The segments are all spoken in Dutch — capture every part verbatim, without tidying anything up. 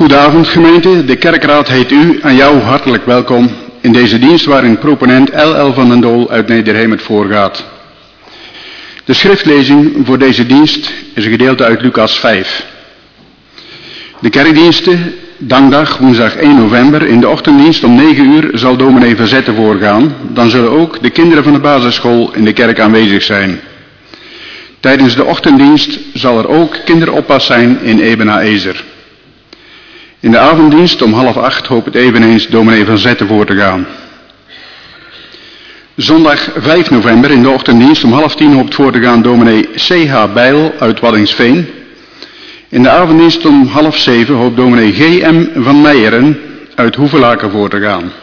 Goedenavond gemeente, de kerkraad heet u en jou hartelijk welkom in deze dienst waarin proponent L L van den Doel uit Nederhemert voorgaat. De schriftlezing voor deze dienst is een gedeelte uit Lucas vijf. De kerkdiensten, dankdag woensdag één november, in de ochtenddienst om negen uur zal dominee Verzette voorgaan. Dan zullen ook de kinderen van de basisschool in de kerk aanwezig zijn. Tijdens de ochtenddienst zal er ook kinderoppas zijn in Ebenezer. In de avonddienst om half acht hoopt het eveneens dominee Verzette voor te gaan. Zondag vijf november in de ochtenddienst om half tien hoopt voor te gaan dominee C H Bijl uit Waddinxveen. In de avonddienst om half zeven hoopt dominee G M van Meijeren uit Hoevelaken voor te gaan.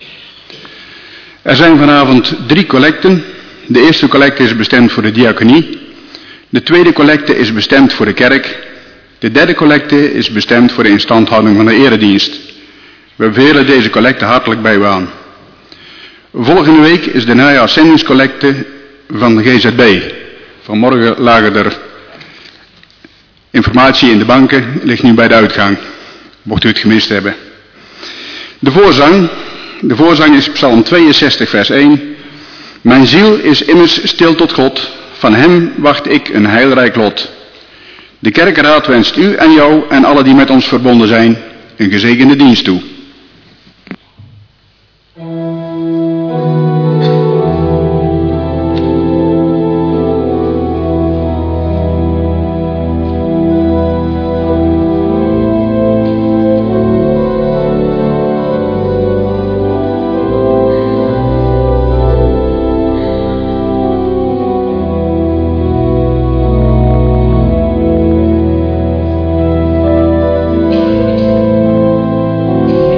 Er zijn vanavond drie collecten. De eerste collecte is bestemd voor de diaconie. De tweede collecte is bestemd voor de kerk. De derde collecte is bestemd voor de instandhouding van de eredienst. We bevelen deze collecte hartelijk bij u aan. Volgende week is de najaarszendingscollecte van de G Z B. Vanmorgen lagen er informatie in de banken, ligt nu bij de uitgang, mocht u het gemist hebben. De voorzang, de voorzang is Psalm tweeënzestig vers één. Mijn ziel is immers stil tot God, van hem wacht ik een heilrijk lot. De kerkenraad wenst u en jou en alle die met ons verbonden zijn een gezegende dienst toe. Thank you.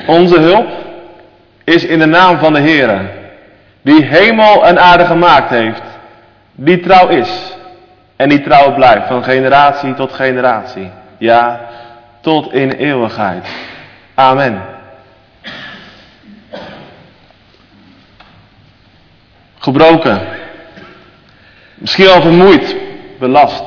Onze hulp is in de naam van de Heere, die hemel en aarde gemaakt heeft, die trouw is en die trouw blijft van generatie tot generatie, ja, tot in eeuwigheid. Amen. Gebroken, misschien al vermoeid, belast,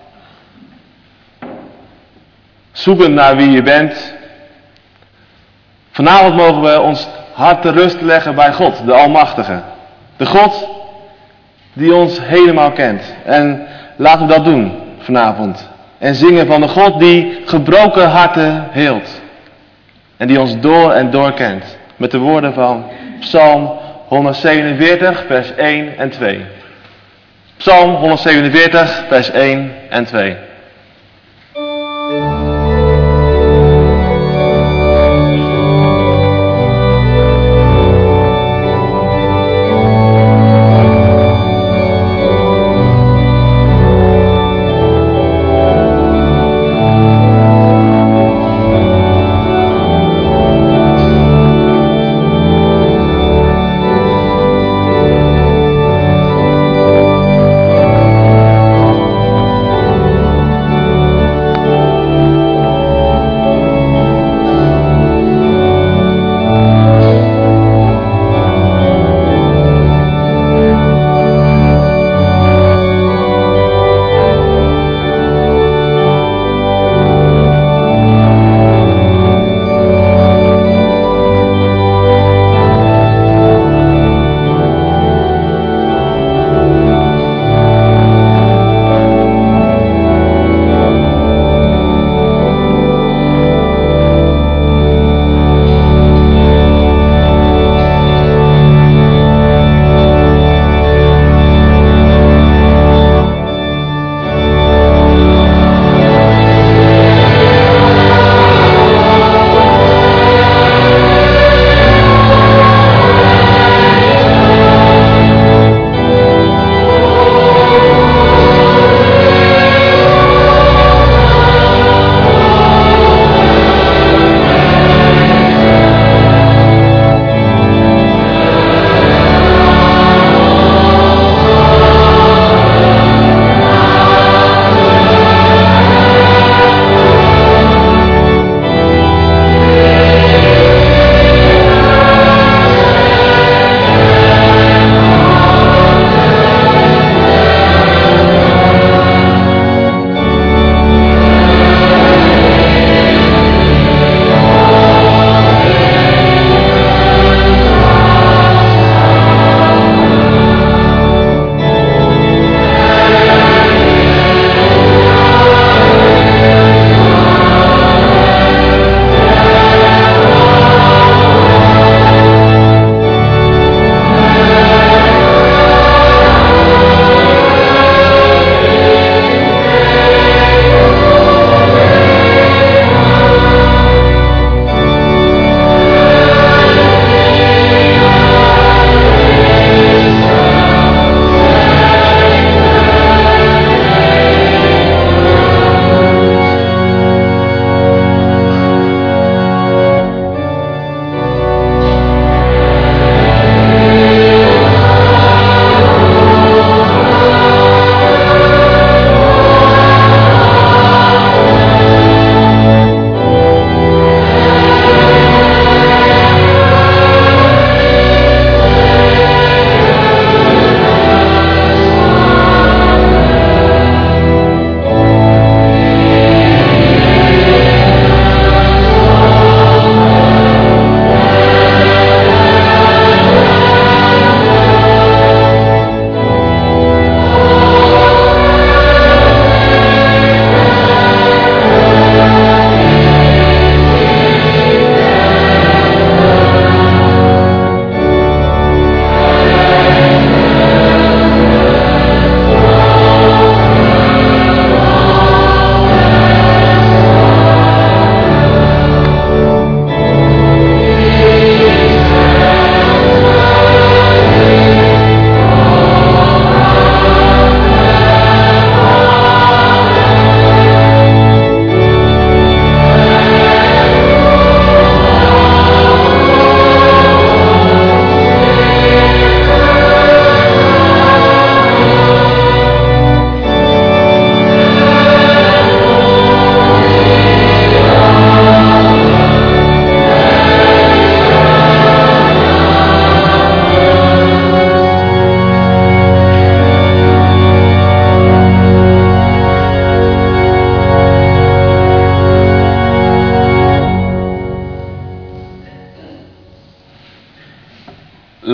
zoekend naar wie je bent. Vanavond mogen we ons hart te rust leggen bij God, de Almachtige. De God die ons helemaal kent. En laten we dat doen vanavond. En zingen van de God die gebroken harten heelt. En die ons door en door kent. Met de woorden van Psalm honderdzevenenveertig, vers één en twee. Psalm honderdzevenenveertig, vers één en twee.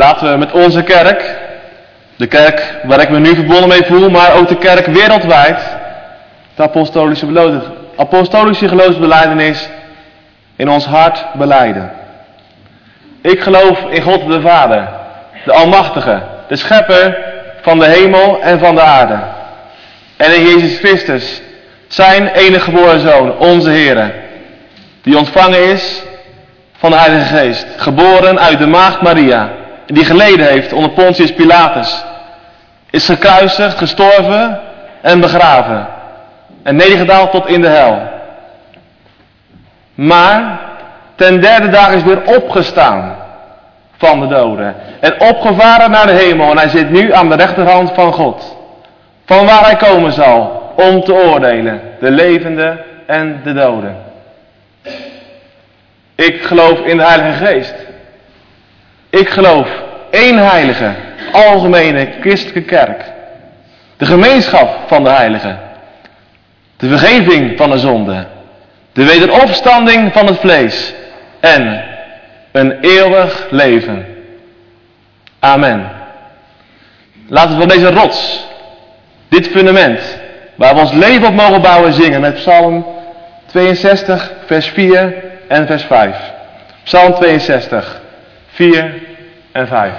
laten we met onze kerk, de kerk waar ik me nu verbonden mee voel, maar ook de kerk wereldwijd, de apostolische, beloofde, apostolische geloofsbelijdenis in ons hart belijden. Ik geloof in God de Vader, de Almachtige, de Schepper van de hemel en van de aarde. En in Jezus Christus, zijn enige geboren Zoon, onze Heere, die ontvangen is van de Heilige Geest, geboren uit de maagd Maria, die geleden heeft onder Pontius Pilatus, is gekruisigd, gestorven en begraven en nedergedaald tot in de hel. Maar ten derde dag is weer opgestaan van de doden en opgevaren naar de hemel en hij zit nu aan de rechterhand van God, van waar hij komen zal om te oordelen, de levenden en de doden. Ik geloof in de Heilige Geest. Ik geloof één heilige, algemene christelijke kerk. De gemeenschap van de heiligen. De vergeving van de zonde. De wederopstanding van het vlees. En een eeuwig leven. Amen. Laten we van deze rots, dit fundament, waar we ons leven op mogen bouwen, zingen met Psalm tweeënzestig, vers vier en vers vijf. Psalm tweeënzestig, vier en vijf.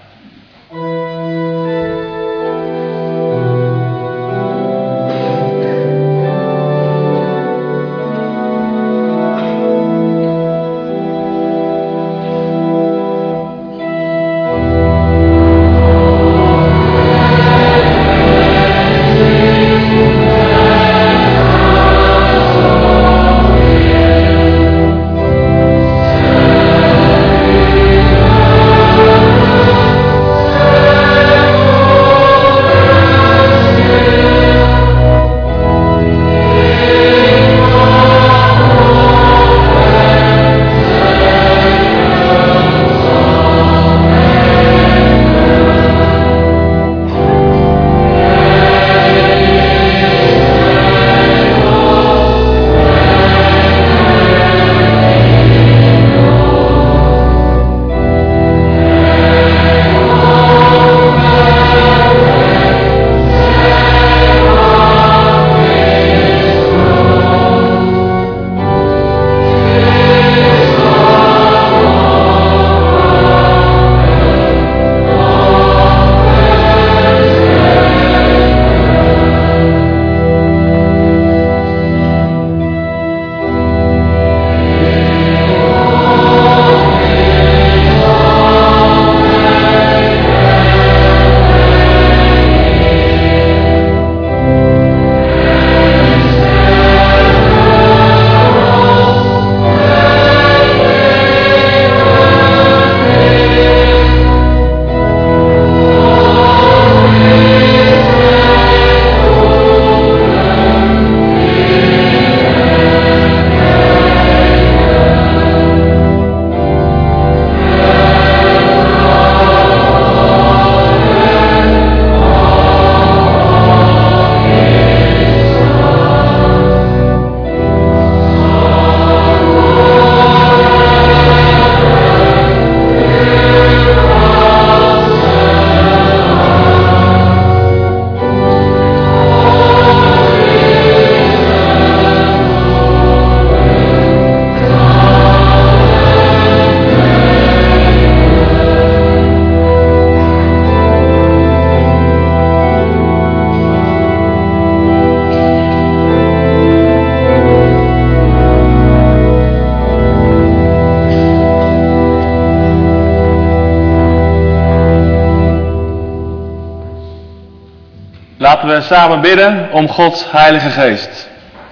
Laten we samen bidden om Gods Heilige Geest.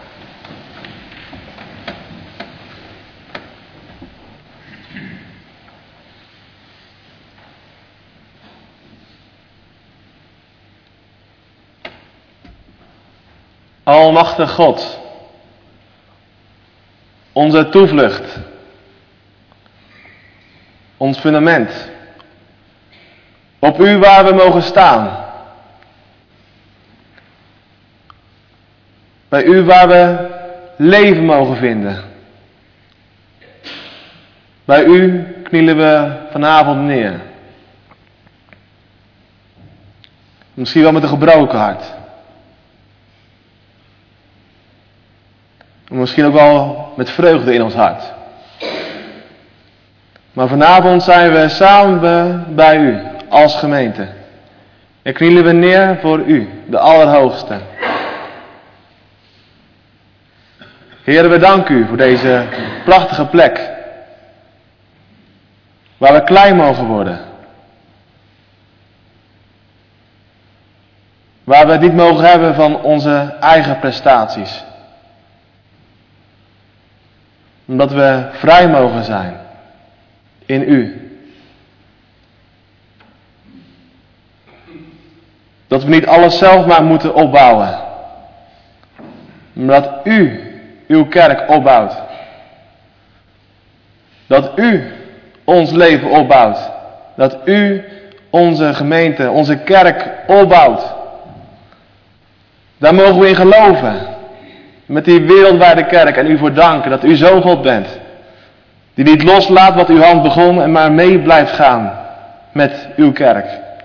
Almachtig God, onze toevlucht, ons fundament, op U waar we mogen staan, bij U waar we leven mogen vinden. Bij U knielen we vanavond neer. Misschien wel met een gebroken hart. Misschien ook wel met vreugde in ons hart. Maar vanavond zijn we samen bij u als gemeente. En knielen we neer voor u, de Allerhoogste. Heer, we danken u voor deze prachtige plek. Waar we klein mogen worden. Waar we het niet mogen hebben van onze eigen prestaties. Omdat we vrij mogen zijn in u. Dat we niet alles zelf maar moeten opbouwen. Maar dat u uw kerk opbouwt. Dat u ons leven opbouwt. Dat u onze gemeente, onze kerk opbouwt. Daar mogen we in geloven. Met die wereldwijde kerk en u voor danken dat u zo God bent. Die niet loslaat wat uw hand begon en maar mee blijft gaan met uw kerk.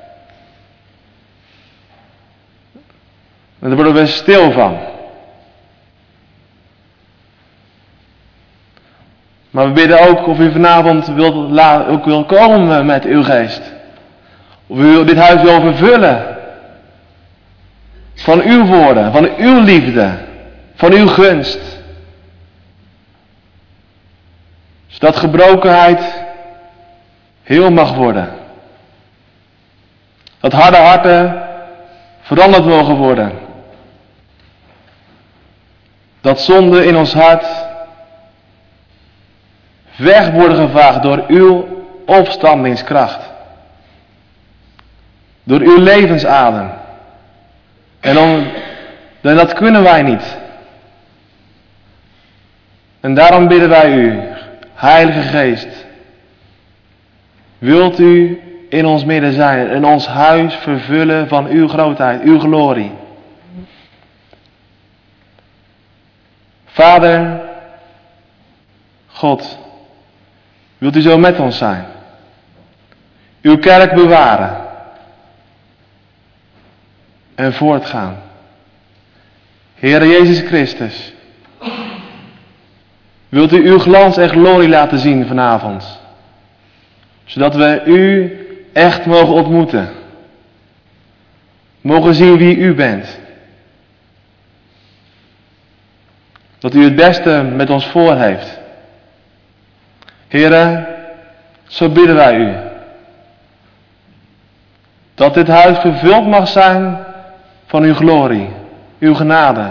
En daar worden we stil van. Maar we bidden ook of u vanavond wilt, ook wil komen met uw geest. Of u dit huis wil vervullen. Van uw woorden, van uw liefde, van uw gunst. Zodat gebrokenheid heel mag worden. Dat harde harten veranderd mogen worden. Dat zonde in ons hart weg worden gevaagd door uw opstandingskracht. Door uw levensadem. En dan, dan dat kunnen wij niet. En daarom bidden wij u, Heilige Geest, wilt u in ons midden zijn en ons huis vervullen van uw grootheid, uw glorie. Vader, God, wilt u zo met ons zijn? Uw kerk bewaren. En voortgaan. Heere Jezus Christus, wilt u uw glans en glorie laten zien vanavond? Zodat we u echt mogen ontmoeten. Mogen zien wie u bent. Dat u het beste met ons voor heeft. Heere, zo bidden wij u. Dat dit huis vervuld mag zijn van uw glorie, uw genade.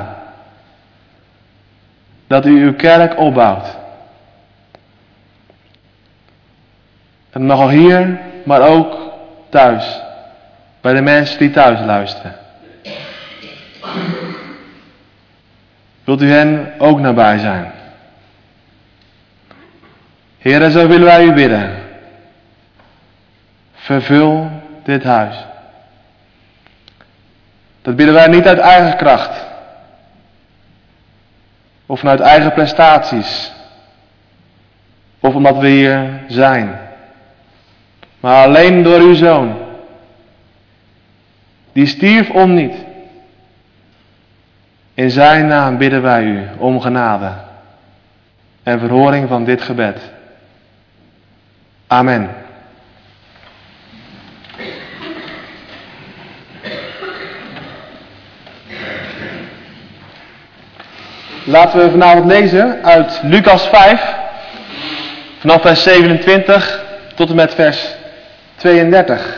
Dat u uw kerk opbouwt. Het mag al hier, maar ook thuis. Bij de mensen die thuis luisteren. Wilt u hen ook nabij zijn? Heere, zo willen wij u bidden. Vervul dit huis. Dat bidden wij niet uit eigen kracht. Of vanuit eigen prestaties. Of omdat we hier zijn. Maar alleen door uw Zoon. Die stierf om niet. In zijn naam bidden wij u om genade. En verhoring van dit gebed. Amen. Laten we vanavond lezen uit Lucas vijf, vanaf vers zevenentwintig tot en met vers tweeëndertig.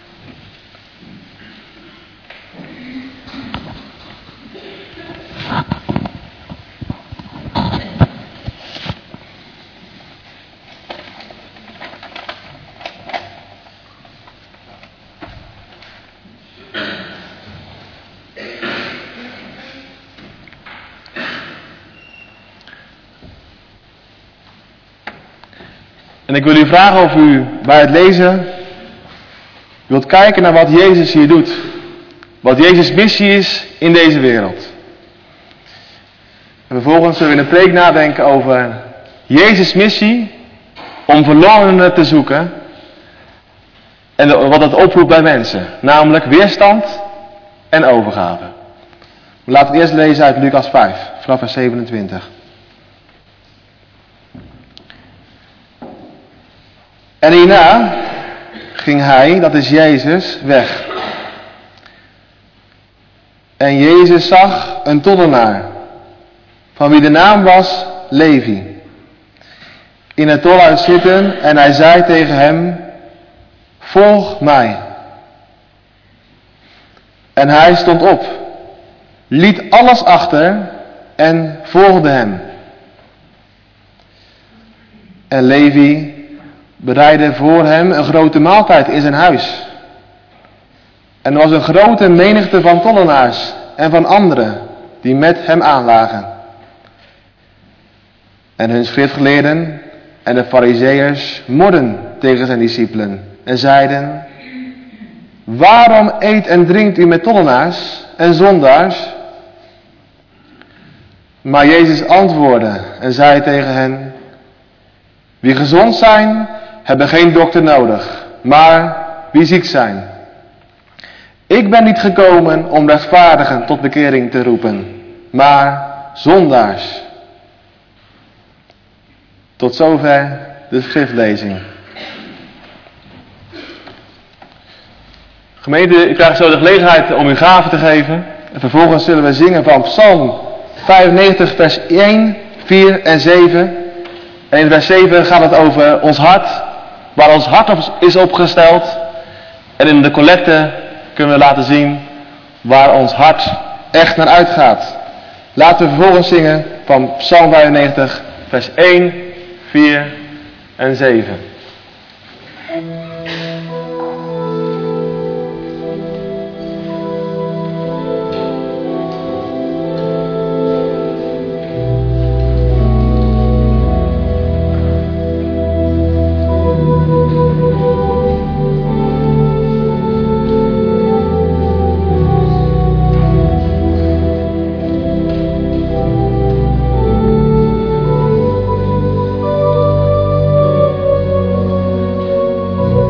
En ik wil u vragen of u bij het lezen wilt kijken naar wat Jezus hier doet. Wat Jezus' missie is in deze wereld. En vervolgens zullen we in de preek nadenken over Jezus' missie om verlorenen te zoeken. En wat dat oproept bij mensen. Namelijk weerstand en overgave. Laten we eerst lezen uit Lucas vijf, vanaf vers zevenentwintig. En hierna ging hij, dat is Jezus, weg. En Jezus zag een tollenaar, van wie de naam was Levi, in het tolhuis zitten, en hij zei tegen hem: volg mij. En hij stond op, liet alles achter en volgde hem. En Levi bereidde voor hem een grote maaltijd in zijn huis. En er was een grote menigte van tollenaars en van anderen die met hem aanlagen. En hun schriftgeleerden en de farizeeërs morden tegen zijn discipelen en zeiden: waarom eet en drinkt u met tollenaars en zondaars? Maar Jezus antwoordde en zei tegen hen: wie gezond zijn, hebben geen dokter nodig, maar wie ziek zijn. Ik ben niet gekomen om rechtvaardigen tot bekering te roepen, maar zondaars. Tot zover de schriftlezing. Gemeente, u krijgt zo de gelegenheid om uw gave te geven. En vervolgens zullen we zingen van Psalm vijfennegentig, vers één, vier en zeven. En in vers zeven gaat het over ons hart, waar ons hart op is opgesteld. En in de collecte kunnen we laten zien waar ons hart echt naar uitgaat. Laten we vervolgens zingen van Psalm vijfennegentig, vers één, vier en zeven. Thank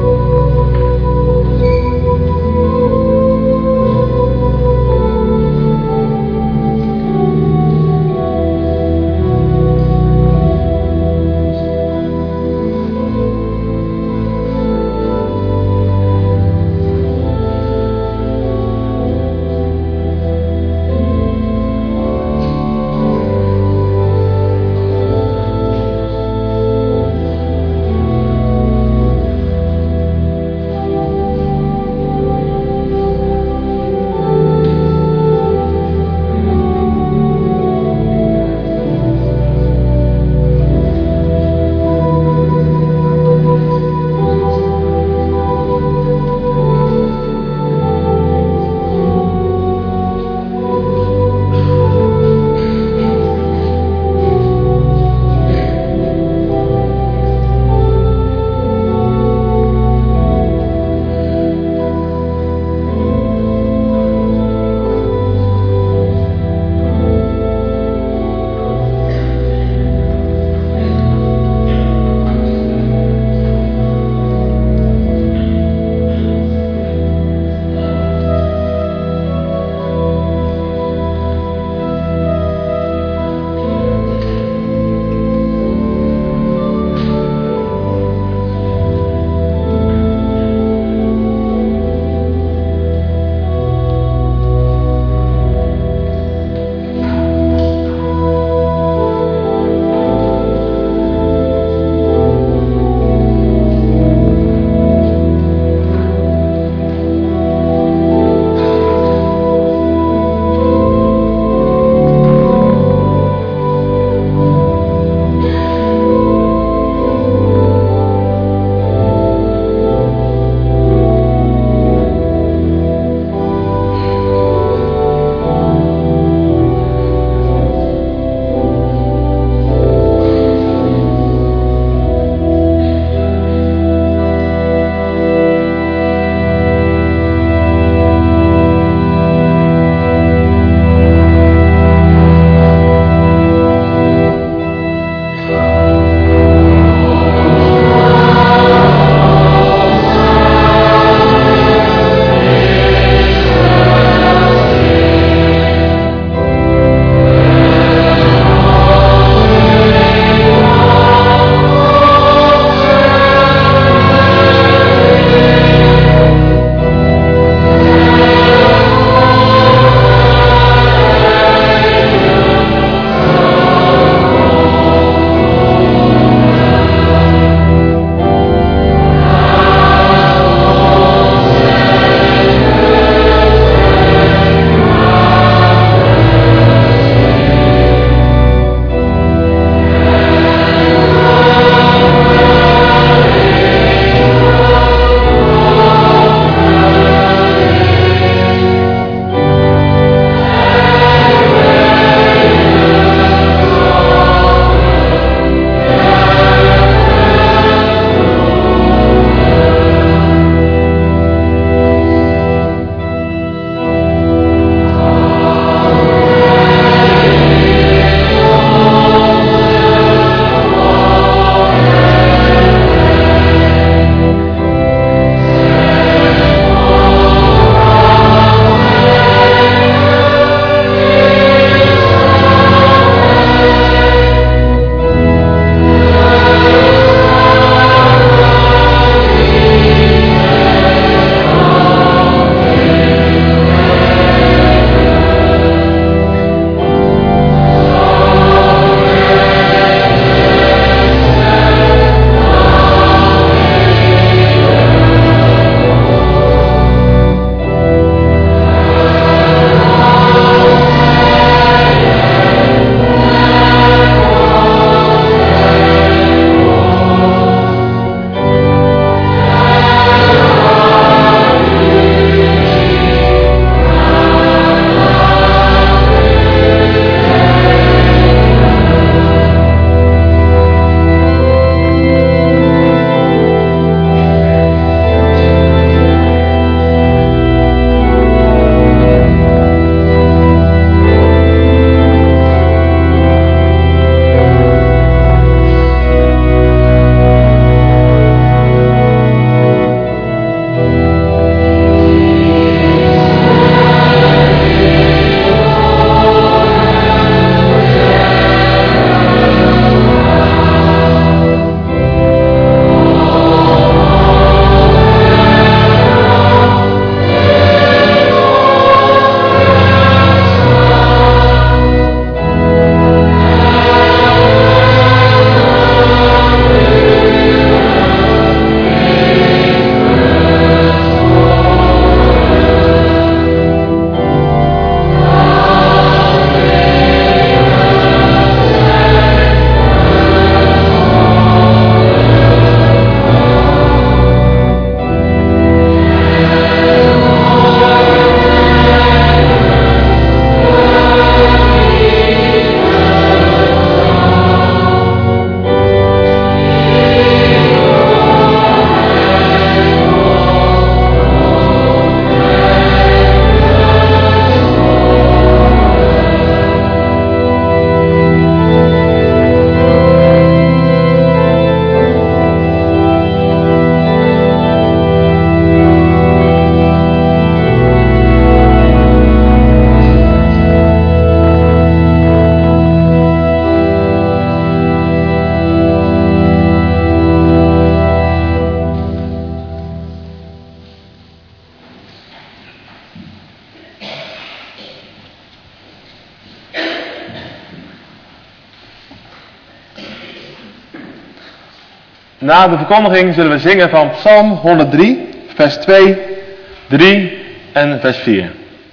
Na de verkondiging zullen we zingen van Psalm honderddrie, vers twee, drie en vers vier.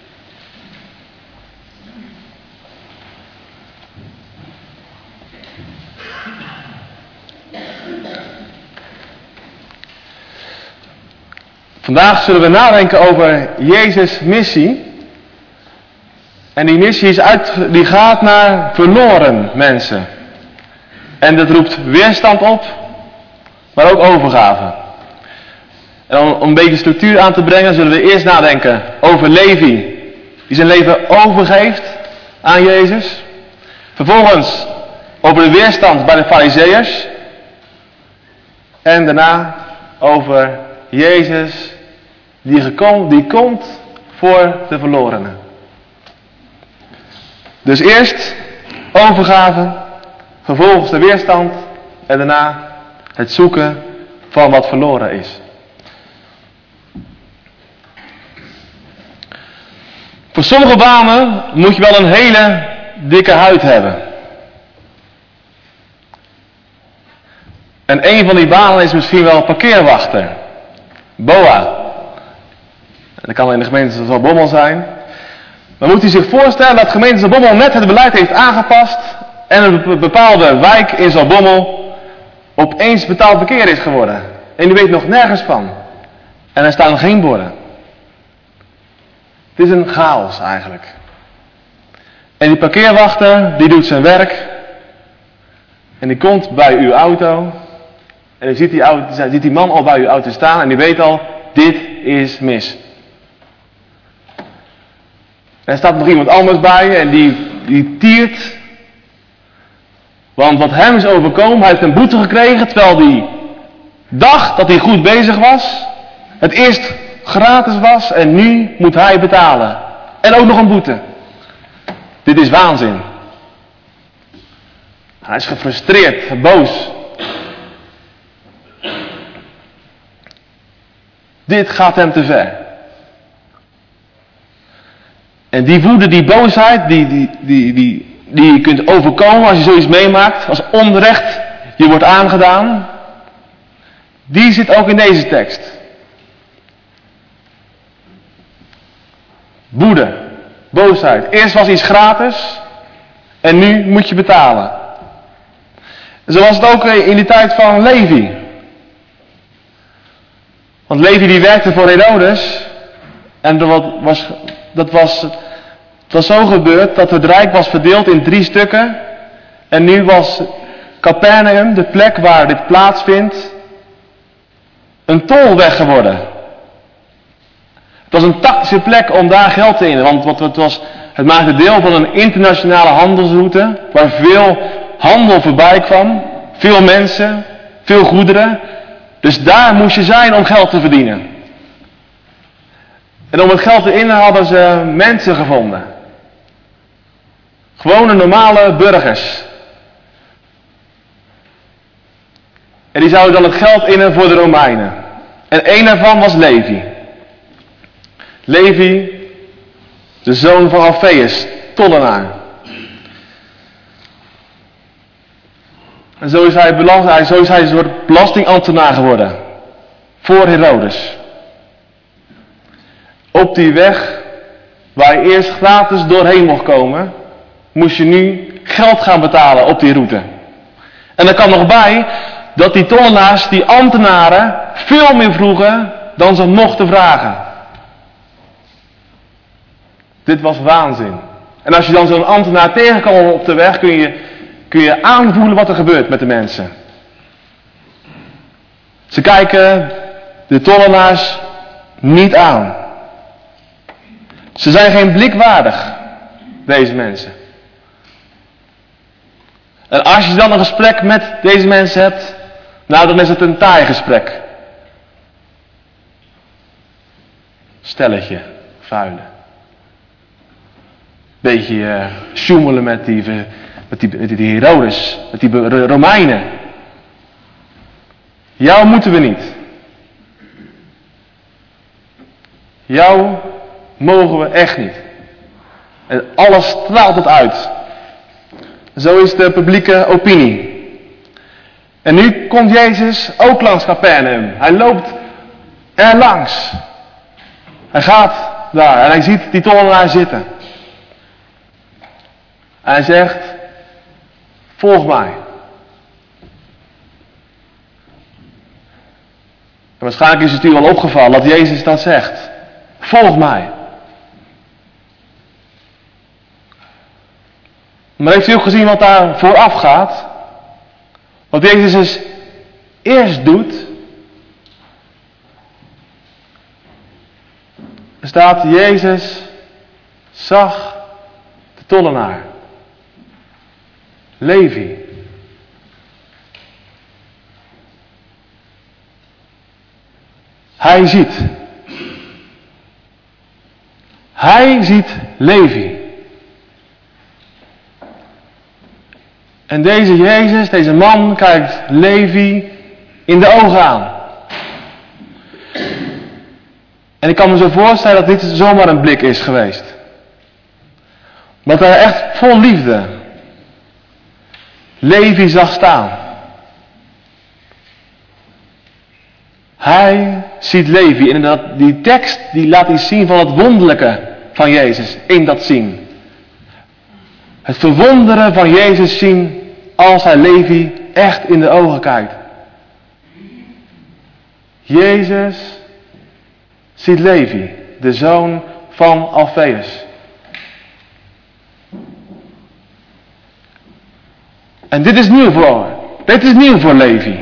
Vandaag zullen we nadenken over Jezus' missie. En die missie is uit, die gaat naar verloren mensen. En dat roept weerstand op, maar ook overgave. En om, om een beetje structuur aan te brengen, zullen we eerst nadenken over Levi, die zijn leven overgeeft aan Jezus. Vervolgens over de weerstand bij de Farizeeërs. En daarna over Jezus die, gekom, die komt voor de verlorenen. Dus eerst overgave, vervolgens de weerstand en daarna het zoeken van wat verloren is. Voor sommige banen moet je wel een hele dikke huid hebben. En een van die banen is misschien wel parkeerwachter. B O A. En dat kan in de gemeente Zaltbommel zijn. Maar moet u zich voorstellen dat gemeente Zaltbommel net het beleid heeft aangepast en een bepaalde wijk in Zaltbommel opeens betaald verkeer is geworden. En u weet nog nergens van. En er staan geen borden. Het is een chaos eigenlijk. En die parkeerwachter die doet zijn werk. En die komt bij uw auto. En dan ziet die, auto, ziet die man al bij uw auto staan en die weet al, dit is mis. En er staat nog iemand anders bij en die, die tiert. Want wat hem is overkomen, hij heeft een boete gekregen terwijl hij dacht dat hij goed bezig was. Het eerst gratis was en nu moet hij betalen. En ook nog een boete. Dit is waanzin. Hij is gefrustreerd, boos. Dit gaat hem te ver. En die woede, die boosheid, die, die, die, die, die je kunt overkomen als je zoiets meemaakt, als onrecht je wordt aangedaan, die zit ook in deze tekst. Woede, boosheid. Eerst was iets gratis en nu moet je betalen. Zo was het ook in de tijd van Levi. Want Levi die werkte voor Herodes en dat was, dat was, het was zo gebeurd dat het rijk was verdeeld in drie stukken. En nu was Capernaum, de plek waar dit plaatsvindt, een tolweg geworden. Het was een tactische plek om daar geld te innen, want het, was, het maakte deel van een internationale handelsroute waar veel handel voorbij kwam, veel mensen, veel goederen. Dus daar moest je zijn om geld te verdienen. En om het geld te innen hadden ze mensen gevonden. Gewone normale burgers. En die zouden dan het geld innen voor de Romeinen. En één daarvan was Levi. Levi, de zoon van Alfeus, tollenaar. En zo is hij, belast, zo is hij een soort belastingambtenaar geworden. Voor Herodes. Op die weg waar je eerst gratis doorheen mocht komen, moest je nu geld gaan betalen op die route. En er kwam nog bij dat die tollenaars, die ambtenaren, veel meer vroegen dan ze mochten vragen. Dit was waanzin. En als je dan zo'n ambtenaar tegenkomt op de weg, kun je, kun je aanvoelen wat er gebeurt met de mensen. Ze kijken de tollenaars niet aan. Ze zijn geen blik waardig, deze mensen. En als je dan een gesprek met deze mensen hebt, nou dan is het een taai gesprek. Stelletje, vuile. Beetje uh, sjoemelen met die, met, die, met die Herodes, met die Romeinen. Jou moeten we niet. Jou mogen we echt niet. En alles straalt het uit. Zo is de publieke opinie. En nu komt Jezus ook langs Capernaum. Hij loopt er langs. Hij gaat daar en hij ziet die tollenaar zitten. En hij zegt, volg mij. En waarschijnlijk is het u wel opgevallen dat Jezus dat zegt. Volg mij. Maar heeft u ook gezien wat daar vooraf gaat? Wat Jezus dus eerst doet. Er staat, Jezus zag de tollenaar. Levi. Hij ziet. Hij ziet Levi. En deze Jezus, deze man, kijkt Levi in de ogen aan. En ik kan me zo voorstellen dat dit zomaar een blik is geweest. Dat hij echt vol liefde Levi zag staan. Hij ziet Levi. En dat, die tekst die laat iets zien van het wonderlijke van Jezus in dat zien. Het verwonderen van Jezus zien als hij Levi echt in de ogen kijkt. Jezus ziet Levi, de zoon van Alfeus. En dit is nieuw voor, dit is nieuw voor Levi.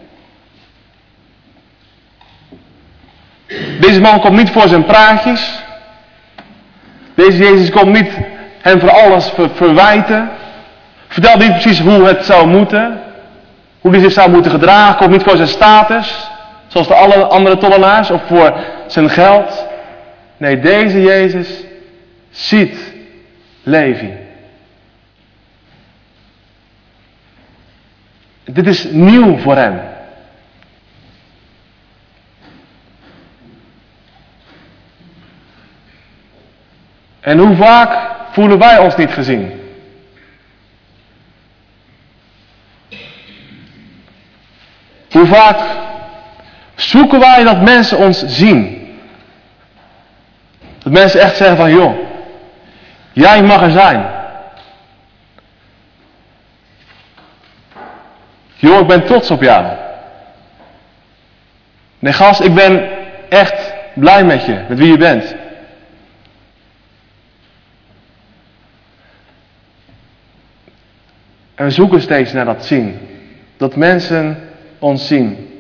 Deze man komt niet voor zijn praatjes. Deze Jezus komt niet hem voor alles ver- verwijten. Vertelt niet precies hoe het zou moeten. Hoe hij zich zou moeten gedragen. Komt niet voor zijn status. Zoals de alle andere tollenaars. Of voor zijn geld. Nee, deze Jezus ziet Levi. Dit is nieuw voor hem. En hoe vaak voelen wij ons niet gezien? Hoe vaak zoeken wij dat mensen ons zien? Dat mensen echt zeggen van, joh, jij mag er zijn. Joh, ik ben trots op jou. Nee, gast, ik ben echt blij met je, met wie je bent. En we zoeken steeds naar dat zien. Dat mensen ons zien.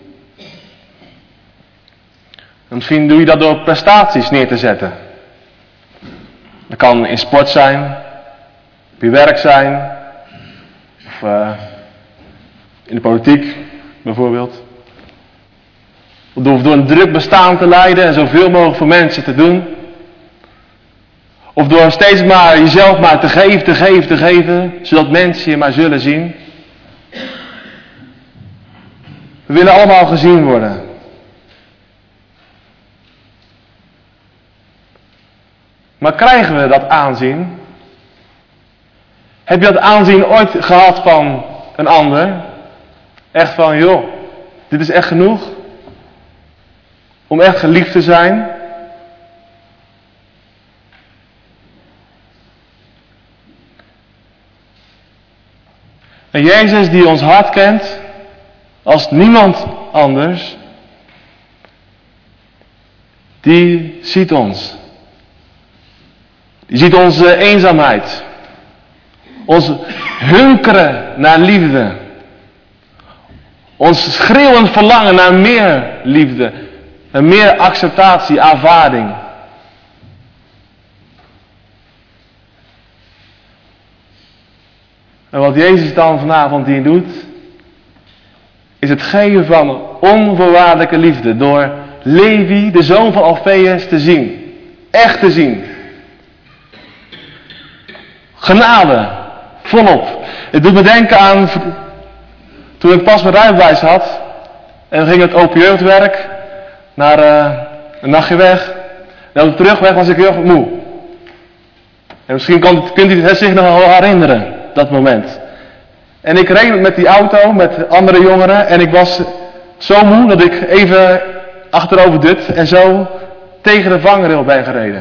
En misschien doe je dat door prestaties neer te zetten. Dat kan in sport zijn. Op je werk zijn. Of uh, in de politiek bijvoorbeeld. Of door, door een druk bestaan te leiden en zoveel mogelijk voor mensen te doen. Of door steeds maar jezelf maar te geven, te geven, te geven. Zodat mensen je maar zullen zien. We willen allemaal gezien worden. Maar krijgen we dat aanzien? Heb je dat aanzien ooit gehad van een ander? Echt van, joh, dit is echt genoeg? Om echt geliefd te zijn? En Jezus die ons hart kent, als niemand anders, die ziet ons. Die ziet onze eenzaamheid. Ons hunkeren naar liefde. Ons schreeuwend verlangen naar meer liefde. Naar meer acceptatie, aanvaarding. En wat Jezus dan vanavond hier doet, is het geven van onvoorwaardelijke liefde. Door Levi, de zoon van Alfeus, te zien. Echt te zien. Genade. Volop. Het doet me denken aan toen ik pas mijn rijbewijs had. En we gingen het open-jeugdwerk naar uh, een nachtje weg. En op de terugweg was ik heel erg moe. En misschien kan, kunt u het zich nog wel herinneren. Dat moment. En ik reed met die auto, met andere jongeren. En ik was zo moe dat ik even achterover dut en zo tegen de vangrail ben gereden.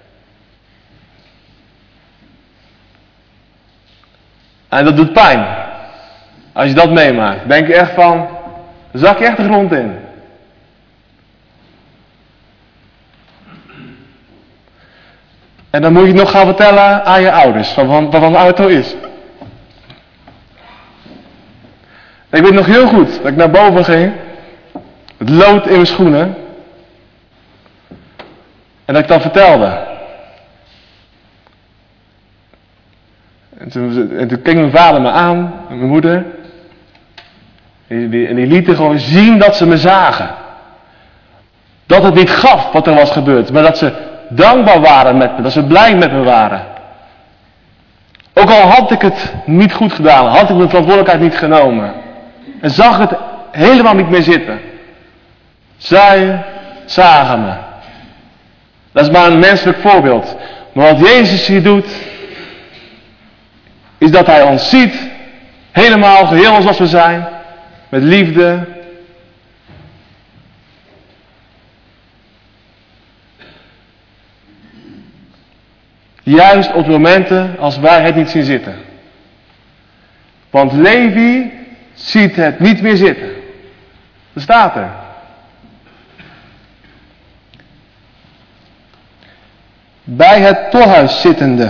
En dat doet pijn. Als je dat meemaakt. Denk je echt van, zak je echt de grond in. En dan moet je het nog gaan vertellen aan je ouders, van wat een auto is. Ik weet nog heel goed dat ik naar boven ging, het lood in mijn schoenen, en dat ik dan vertelde. En toen, en toen keek mijn vader me aan, en mijn moeder, en die, en die lieten gewoon zien dat ze me zagen. Dat het niet gaf wat er was gebeurd, maar dat ze dankbaar waren met me, dat ze blij met me waren. Ook al had ik het niet goed gedaan, had ik mijn verantwoordelijkheid niet genomen. En zag het helemaal niet meer zitten. Zij zagen me. Dat is maar een menselijk voorbeeld. Maar wat Jezus hier doet, is dat Hij ons ziet, helemaal geheel zoals we zijn, met liefde. Juist op momenten als wij het niet zien zitten. Want Levi ziet het niet meer zitten. Dat staat er. Bij het tolhuis zittende.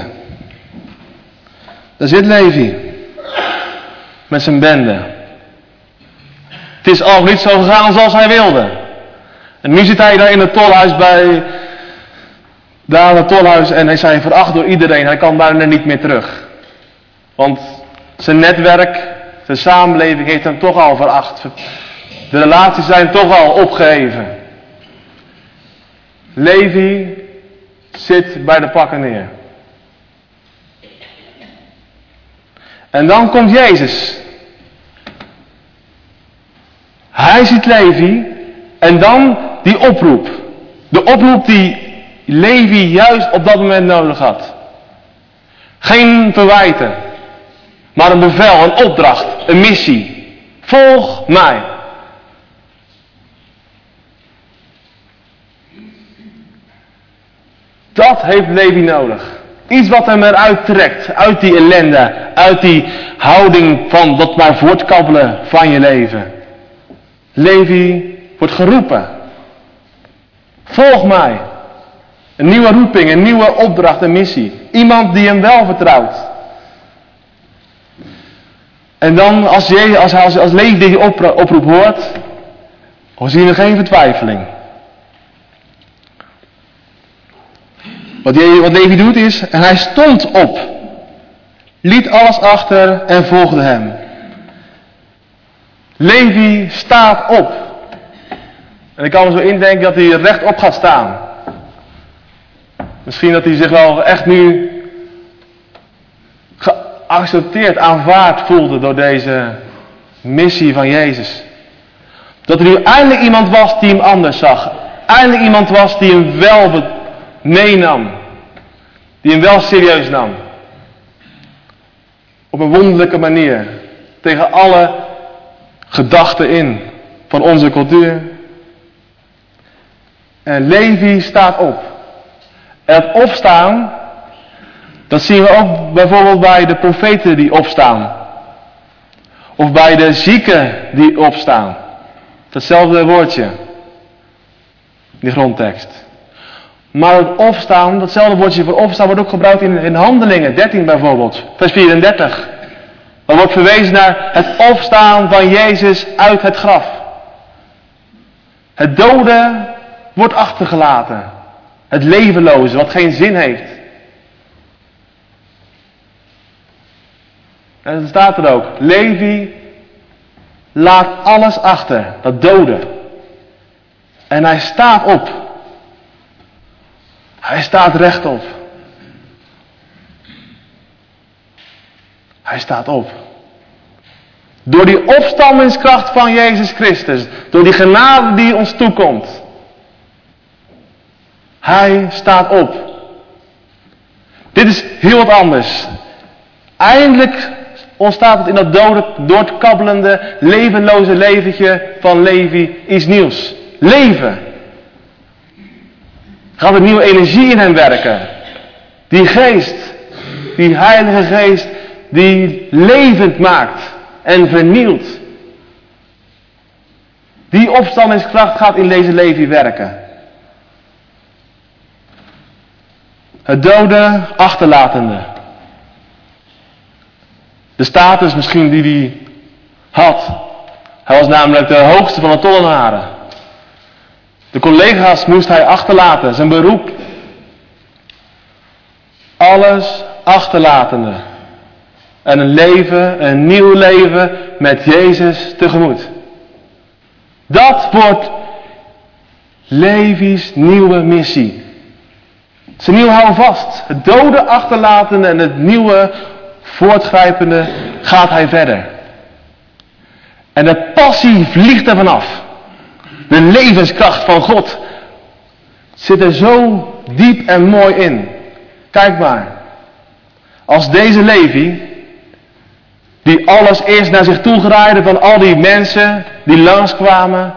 Daar zit Levi. Met zijn bende. Het is al niet zo gegaan zoals hij wilde. En nu zit hij daar in het tolhuis bij... Daar in het tolhuis en hij is veracht door iedereen. Hij kan bijna niet meer terug. Want zijn netwerk, zijn samenleving heeft hem toch al veracht. De relaties zijn toch al opgeheven. Levi zit bij de pakken neer. En dan komt Jezus. Hij ziet Levi en dan die oproep. De oproep die Levi juist op dat moment nodig had. Geen verwijten, maar een bevel, een opdracht, een missie. Volg mij. Dat heeft Levi nodig. Iets wat hem eruit trekt, uit die ellende, uit die houding van dat maar voortkabbelen van je leven. Levi wordt geroepen. Volg mij. Een nieuwe roeping, een nieuwe opdracht, een missie. Iemand die hem wel vertrouwt. En dan als, je, als, als, als Levi die opro- oproep hoort, dan zie je nog geen vertwijfeling. Wat, je, wat Levi doet is, en hij stond op. Liet alles achter en volgde hem. Levi staat op. En ik kan me zo indenken dat hij rechtop gaat staan. Misschien dat hij zich wel echt nu geaccepteerd, aanvaard voelde door deze missie van Jezus. Dat er nu eindelijk iemand was die hem anders zag. Eindelijk iemand was die hem wel meenam. Die hem wel serieus nam. Op een wonderlijke manier. Tegen alle gedachten in van onze cultuur. En Levi staat op. En het opstaan, dat zien we ook bijvoorbeeld bij de profeten die opstaan. Of bij de zieken die opstaan. Hetzelfde woordje. Die grondtekst. Maar het opstaan, datzelfde woordje voor opstaan wordt ook gebruikt in, in Handelingen dertien bijvoorbeeld. Vers vierendertig. Dan wordt verwezen naar het opstaan van Jezus uit het graf. Het dode wordt achtergelaten. Het levenloze, wat geen zin heeft. En dan staat er ook, Levi laat alles achter, dat dode. En hij staat op. Hij staat rechtop. Hij staat op. Door die opstandingskracht van Jezus Christus, door die genade die ons toekomt. Hij staat op. Dit is heel wat anders. Eindelijk ontstaat het in dat dode, doorkabbelende, levenloze leventje van Levi iets nieuws. Leven. Gaat er nieuwe energie in hem werken. Die geest, die heilige geest, die levend maakt en vernielt. Die opstandingskracht gaat in deze Levi werken. Het dode achterlatende. De status misschien die hij had. Hij was namelijk de hoogste van de tollenaren. De collega's moest hij achterlaten, zijn beroep. Alles achterlatende. En een leven, een nieuw leven met Jezus tegemoet. Dat wordt Levi's nieuwe missie. Zijn nieuw houden vast. Het dode achterlatende en het nieuwe voortgrijpende gaat hij verder. En de passie vliegt er vanaf. De levenskracht van God zit er zo diep en mooi in. Kijk maar. Als deze Levi, die alles eerst naar zich toe graaide van al die mensen die langskwamen,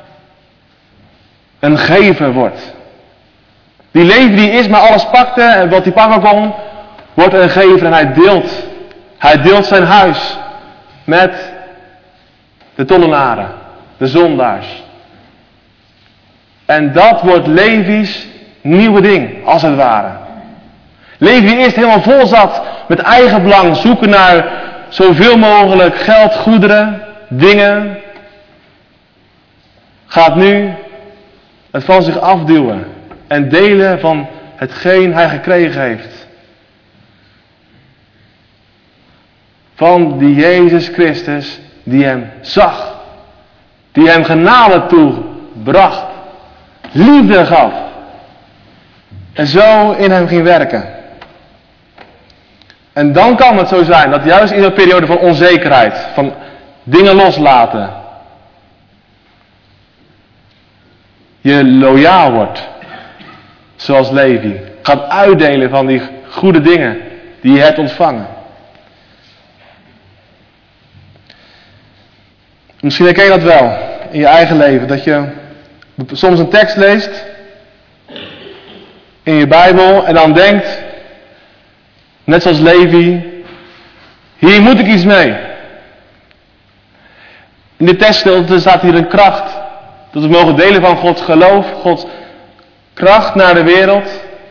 een gever wordt. Die Levi die eerst maar alles pakte en wat hij pakken kon, wordt een gever en hij deelt. Hij deelt zijn huis met de tollenaren, de zondaars. En dat wordt Levi's nieuwe ding, als het ware. Levi die eerst helemaal vol zat met eigen belang, zoeken naar zoveel mogelijk geld, goederen, dingen, gaat nu het van zich afduwen en delen van hetgeen hij gekregen heeft. Van die Jezus Christus die hem zag, die hem genade toebracht, liefde gaf en zo in hem ging werken. En dan kan het zo zijn dat juist in een periode van onzekerheid, van dingen loslaten, je loyaal wordt, zoals Levi, gaat uitdelen van die goede dingen die je hebt ontvangen. Misschien herken je dat wel in je eigen leven, dat je soms een tekst leest in je Bijbel en dan denkt, net zoals Levi, hier moet ik iets mee. In de tekst staat hier een kracht, dat we mogen delen van Gods geloof, Gods kracht naar de wereld.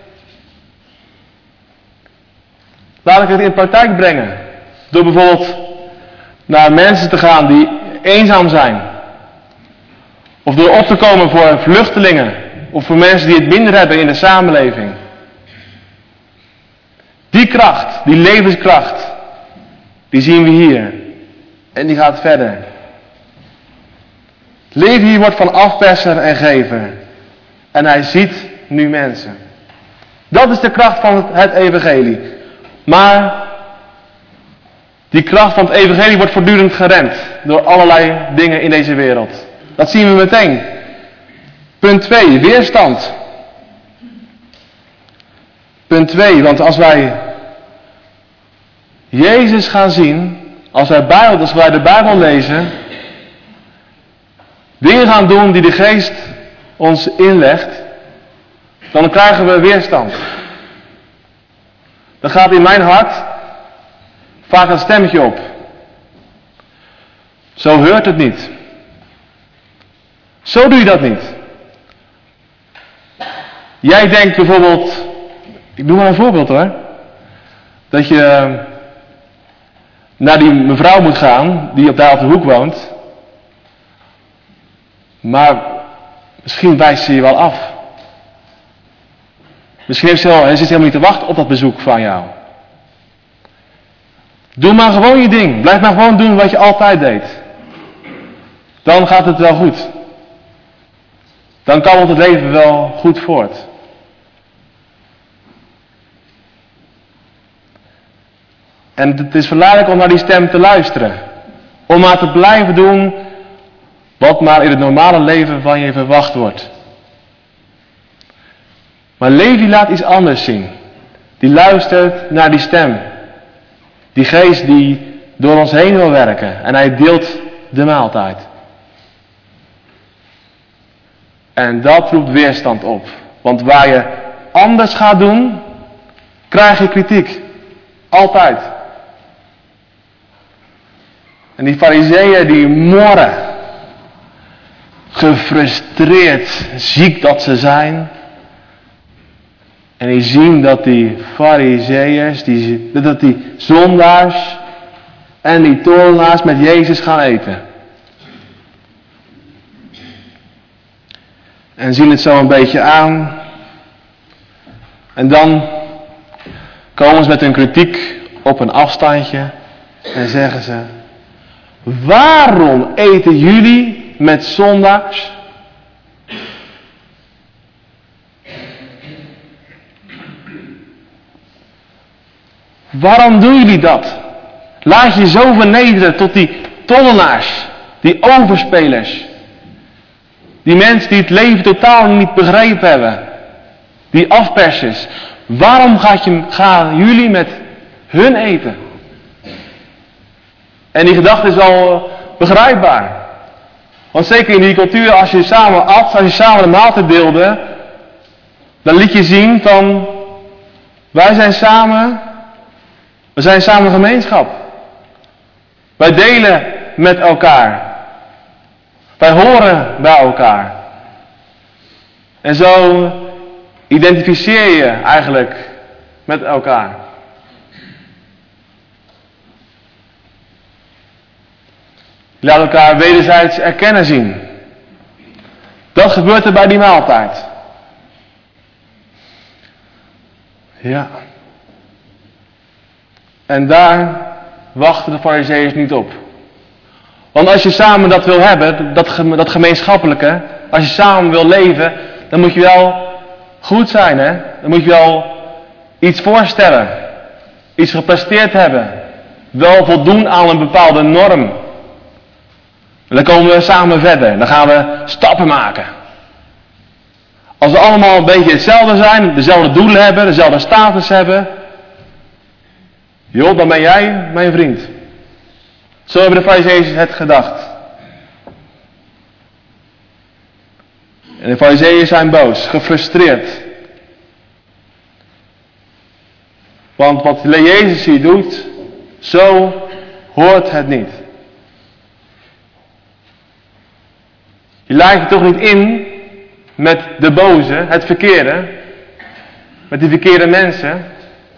Laat ik het in praktijk brengen, door bijvoorbeeld naar mensen te gaan die eenzaam zijn. Of door op te komen voor vluchtelingen. Of voor mensen die het minder hebben in de samenleving. Die kracht, die levenskracht, die zien we hier. En die gaat verder. Levi wordt van afperser en gever. En hij ziet nu mensen. Dat is de kracht van het evangelie. Maar die kracht van het evangelie wordt voortdurend geremd door allerlei dingen in deze wereld. Dat zien we meteen. Punt twee, weerstand. Punt twee, want als wij Jezus gaan zien, als wij, Bijbel, als wij de Bijbel lezen, dingen gaan doen die de Geest ons inlegt, dan krijgen we weerstand. Dan gaat in mijn hart vaak een stemmetje op. Zo hoort het niet. Zo doe je dat niet. Jij denkt bijvoorbeeld, ik doe maar een voorbeeld hoor, dat je naar die mevrouw moet gaan die op daar op de hoek woont, maar misschien wijst ze je wel af. Misschien heeft ze wel, hij zit helemaal niet te wachten op dat bezoek van jou. Doe maar gewoon je ding. Blijf maar gewoon doen wat je altijd deed. Dan gaat het wel goed. Dan kan het leven wel goed voort. En het is verleidelijk om naar die stem te luisteren. Om maar te blijven doen wat maar in het normale leven van je verwacht wordt. Maar Levi laat iets anders zien. Die luistert naar die stem. Die geest die door ons heen wil werken. En hij deelt de maaltijd. En dat roept weerstand op. Want waar je anders gaat doen, krijg je kritiek. Altijd. En die farizeeën die morren. Gefrustreerd, ziek dat ze zijn. En die zien dat die farizeeërs, die, dat die zondaars en die torenaars met Jezus gaan eten. En zien het zo een beetje aan. En dan komen ze met hun kritiek op een afstandje. En zeggen ze: waarom eten jullie met zondaars? Waarom doen jullie dat? Laat je zo vernederen tot die tollenaars, die overspelers. Die mensen die het leven totaal niet begrepen hebben. Die afpersers. Waarom gaat je, gaan jullie met hun eten? En die gedachte is wel begrijpbaar. Want zeker in die cultuur, als je samen at, als je samen de maaltijd deelde, dan liet je zien van, wij zijn samen, we zijn samen gemeenschap. Wij delen met elkaar. Wij horen bij elkaar. En zo identificeer je eigenlijk met elkaar. Je laat elkaar wederzijds erkennen zien. Dat gebeurt er bij die maaltijd. Ja. En daar wachten de farizeeërs niet op. Want als je samen dat wil hebben, dat, dat gemeenschappelijke, als je samen wil leven, dan moet je wel goed zijn, hè? Dan moet je wel iets voorstellen. Iets gepresteerd hebben. Wel voldoen aan een bepaalde norm. En dan komen we samen verder. Dan gaan we stappen maken. Als we allemaal een beetje hetzelfde zijn, dezelfde doelen hebben, dezelfde status hebben. Joh, dan ben jij mijn vriend. Zo hebben de farizeeërs het gedacht. En de farizeeërs zijn boos, gefrustreerd. Want wat Jezus hier doet, zo hoort het niet. Je lijkt je toch niet in met de boze, het verkeerde, met die verkeerde mensen.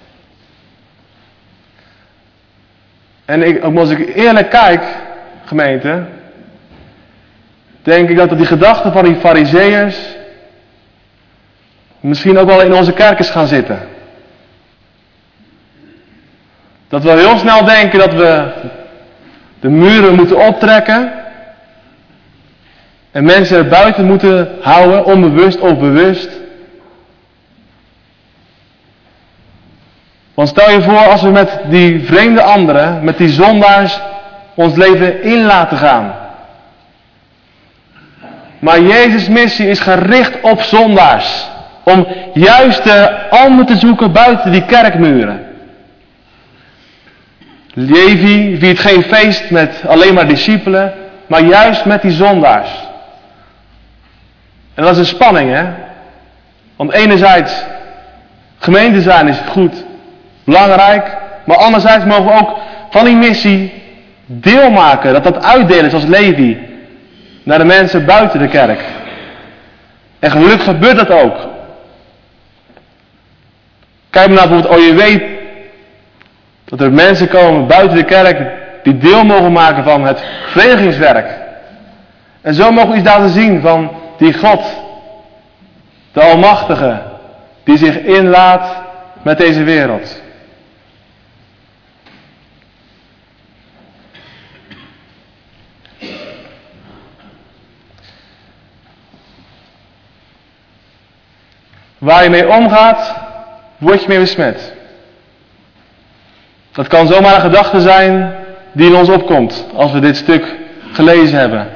En ik, als ik eerlijk kijk, gemeente, denk ik dat die gedachten van die farizeeërs misschien ook wel in onze kerk is gaan zitten. Dat we heel snel denken dat we de muren moeten optrekken en mensen er buiten moeten houden, onbewust of bewust. Want stel je voor als we met die vreemde anderen, met die zondaars, ons leven in laten gaan. Maar Jezus' missie is gericht op zondaars. Om juist de ander te zoeken buiten die kerkmuren. Levi viert geen feest met alleen maar discipelen, maar juist met die zondaars. En dat is een spanning, hè? Want enerzijds, gemeente zijn is goed, belangrijk, maar anderzijds mogen we ook van die missie deel maken, dat dat uitdelen zoals Levi, naar de mensen buiten de kerk. En gelukkig gebeurt dat ook. Kijk maar naar bijvoorbeeld O J W, dat er mensen komen buiten de kerk die deel mogen maken van het verenigingswerk. En zo mogen we iets laten zien van die God, de Almachtige, die zich inlaat met deze wereld. Waar je mee omgaat, word je mee besmet. Dat kan zomaar een gedachte zijn die in ons opkomt als we dit stuk gelezen hebben.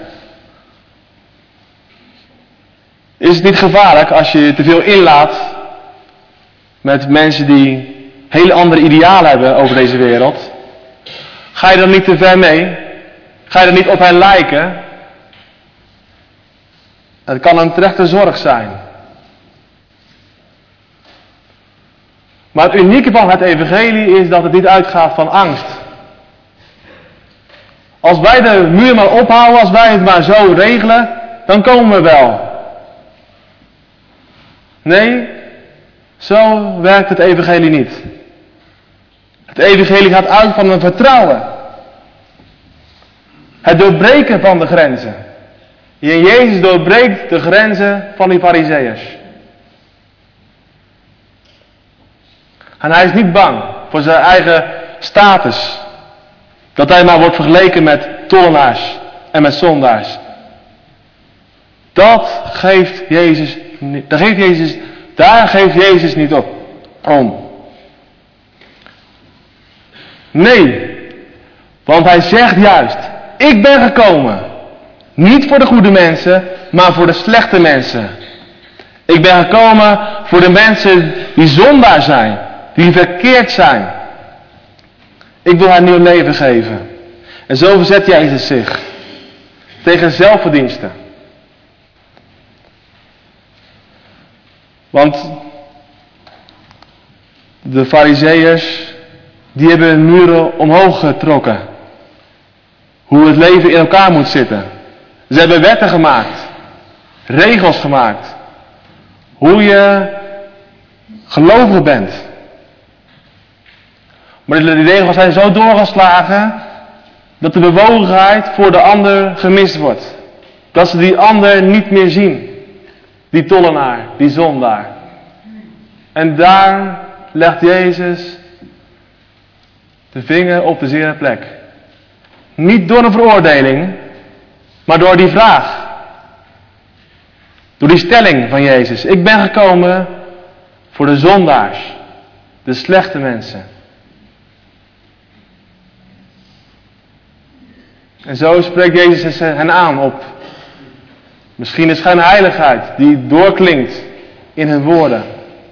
Is het niet gevaarlijk als je je te veel inlaat met mensen die hele andere idealen hebben over deze wereld? Ga je dan niet te ver mee? Ga je dan niet op hen lijken? Het kan een terechte zorg zijn. Maar het unieke van het evangelie is dat het niet uitgaat van angst. Als wij de muur maar ophouden, als wij het maar zo regelen, dan komen we wel. Nee, zo werkt het evangelie niet. Het evangelie gaat uit van een vertrouwen. Het doorbreken van de grenzen. En Jezus doorbreekt de grenzen van die farizeeërs. En hij is niet bang voor zijn eigen status. Dat hij maar wordt vergeleken met tollenaars en met zondaars. Dat geeft Jezus niet. Daar geeft Jezus, daar geeft Jezus niet op. Om. Nee. Want hij zegt juist. Ik ben gekomen. Niet voor de goede mensen. Maar voor de slechte mensen. Ik ben gekomen voor de mensen die zondaar zijn. Die verkeerd zijn. Ik wil haar nieuw leven geven. En zo verzet Jezus zich. Tegen zelfverdiensten. Want de farizeeërs, die hebben hun muren omhoog getrokken. Hoe het leven in elkaar moet zitten. Ze hebben wetten gemaakt. Regels gemaakt. Hoe je gelovig bent. Maar die regels zijn zo doorgeslagen dat de bewogenheid voor de ander gemist wordt. Dat ze die ander niet meer zien. Die tollenaar, die zondaar. En daar legt Jezus de vinger op de zere plek. Niet door een veroordeling, maar door die vraag. Door die stelling van Jezus. Ik ben gekomen voor de zondaars, de slechte mensen. En zo spreekt Jezus hen aan op. Misschien is geen heiligheid die doorklinkt in hun woorden.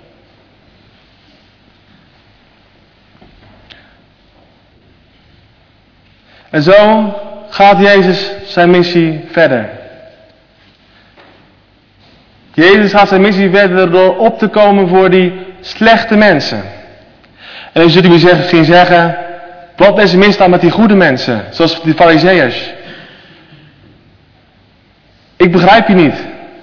En zo gaat Jezus zijn missie verder. Jezus gaat zijn missie verder door op te komen voor die slechte mensen. En dan zult u misschien zeggen, wat is er mis dan met die goede mensen, zoals die farizeeërs? Ik begrijp je niet.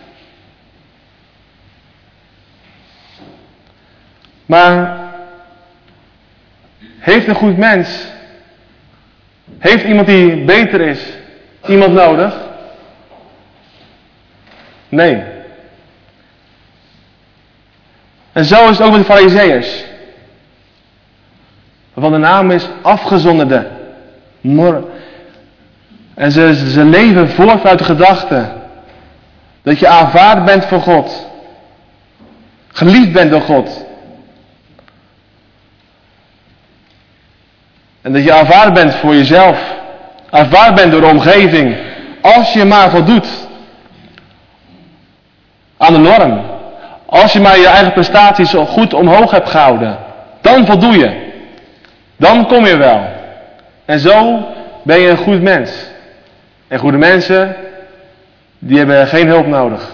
Maar heeft een goed mens, heeft iemand die beter is, iemand nodig? Nee. En zo is het ook met de farizeeërs. Waarvan de naam is afgezonderde. En ze, ze leven voort uit de gedachte dat je aanvaard bent voor God. Geliefd bent door God. En dat je aanvaard bent voor jezelf. Aanvaard bent door de omgeving. Als je maar voldoet aan de norm. Als je maar je eigen prestaties goed omhoog hebt gehouden. Dan voldoe je. Dan kom je wel. En zo ben je een goed mens. En goede mensen, die hebben geen hulp nodig.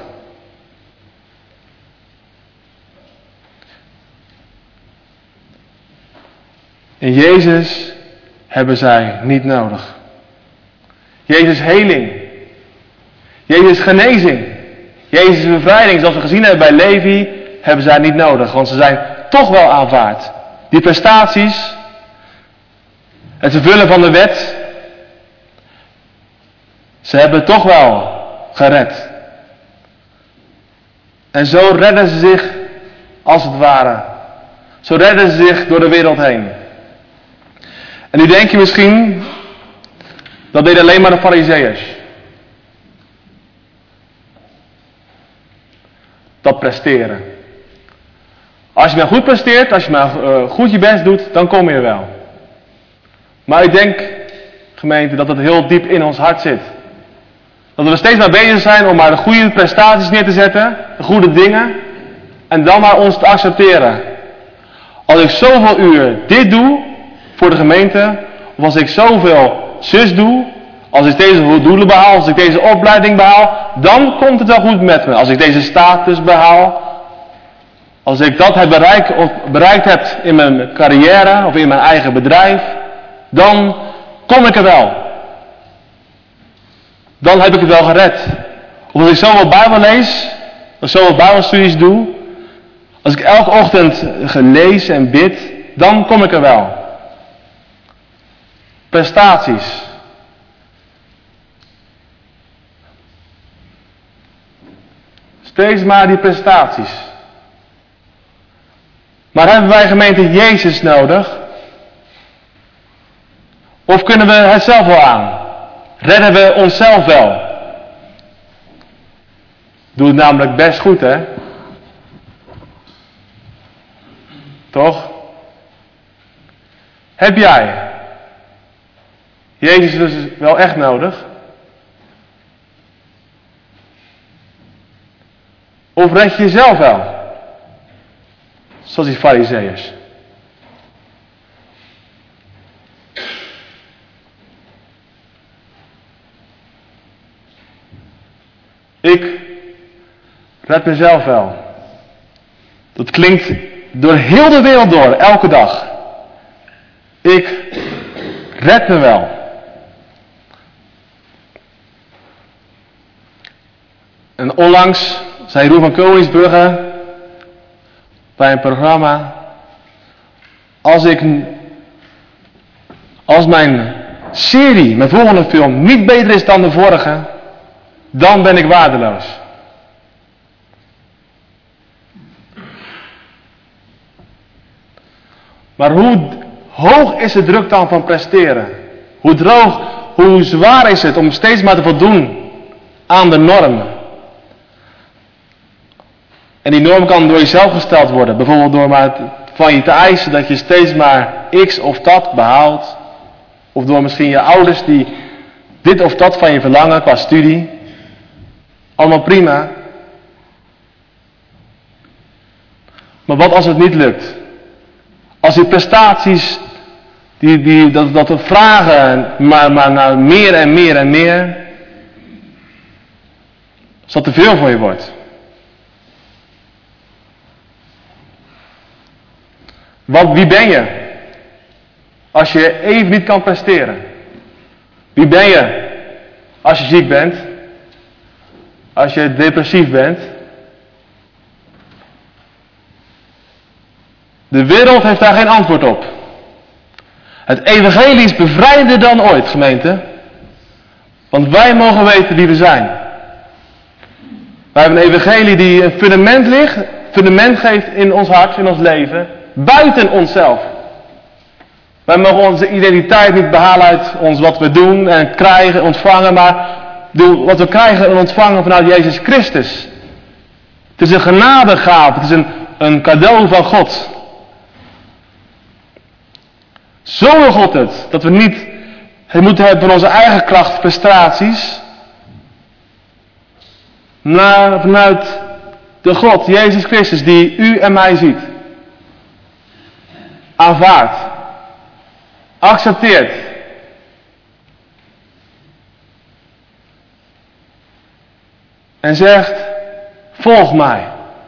In Jezus hebben zij niet nodig. Jezus heling. Jezus genezing. Jezus bevrijding, zoals we gezien hebben bij Levi, hebben zij niet nodig. Want ze zijn toch wel aanvaard. Die prestaties, het vervullen van de wet, ze hebben toch wel gered. En zo redden ze zich, als het ware. Zo redden ze zich door de wereld heen. En nu denk je misschien, dat deden alleen maar de farizeeërs. Dat presteren. Als je maar goed presteert, als je maar uh, goed je best doet, dan kom je wel. Maar ik denk, gemeente, dat het heel diep in ons hart zit. Dat we steeds maar bezig zijn om maar de goede prestaties neer te zetten, de goede dingen, en dan maar ons te accepteren. Als ik zoveel uur dit doe, voor de gemeente, of als ik zoveel zus doe, als ik deze doelen behaal, als ik deze opleiding behaal, dan komt het wel goed met me. Als ik deze status behaal, als ik dat heb bereikt, of bereikt heb in mijn carrière of in mijn eigen bedrijf, dan kom ik er wel. Dan heb ik het wel gered. Of als ik zoveel Bijbel lees, als ik zoveel Bijbelstudies doe, als ik elke ochtend lees en bid, dan kom ik er wel. Prestaties. Steeds maar die prestaties. Maar hebben wij gemeente Jezus nodig? Of kunnen we het zelf wel aan? Redden we onszelf wel? Doe het namelijk best goed, hè? Toch? Heb jij Jezus dus wel echt nodig? Of red je jezelf wel? Zoals die farizeeërs. Ik red mezelf wel. Dat klinkt door heel de wereld door, elke dag. Ik red me wel. En onlangs zei Roel van Koningsbrugge bij een programma: als ik, als mijn serie, mijn volgende film, niet beter is dan de vorige, dan ben ik waardeloos. Maar hoe hoog is de druk dan van presteren? Hoe droog, hoe zwaar is het om steeds maar te voldoen aan de norm? En die norm kan door jezelf gesteld worden. Bijvoorbeeld door maar van je te eisen dat je steeds maar x of dat behaalt. Of door misschien je ouders die dit of dat van je verlangen qua studie. Allemaal prima. Maar wat als het niet lukt? Als die prestaties, die, die, dat, dat we vragen, maar, maar naar meer en meer en meer. Als dat te veel voor je wordt. Wat, wie ben je? Als je even niet kan presteren. Wie ben je? Als je ziek bent. Als je depressief bent. De wereld heeft daar geen antwoord op. Het evangelie is bevrijdender dan ooit, gemeente. Want wij mogen weten wie we zijn. Wij hebben een evangelie die een fundament ligt, fundament geeft in ons hart, in ons leven, buiten onszelf. Wij mogen onze identiteit niet behalen uit ons wat we doen en krijgen, ontvangen, maar wat we krijgen en ontvangen vanuit Jezus Christus. Het is een genadegave, het is een, een cadeau van God. Zo wil God het, dat we niet het moeten hebben van onze eigen kracht, prestaties, maar vanuit de God, Jezus Christus, die u en mij ziet. Aanvaardt. Accepteert. En zegt, volg mij.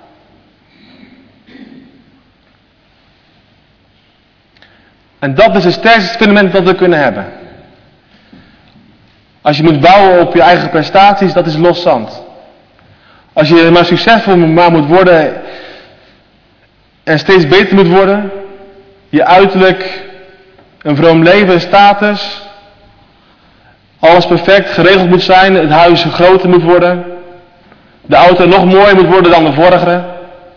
En dat is het sterkste fundament dat we kunnen hebben. Als je moet bouwen op je eigen prestaties, dat is los zand. Als je maar succesvol maar moet worden en steeds beter moet worden, je uiterlijk, een vroom leven, status, alles perfect, geregeld moet zijn, het huis groter moet worden, de auto nog mooier moet worden dan de vorige,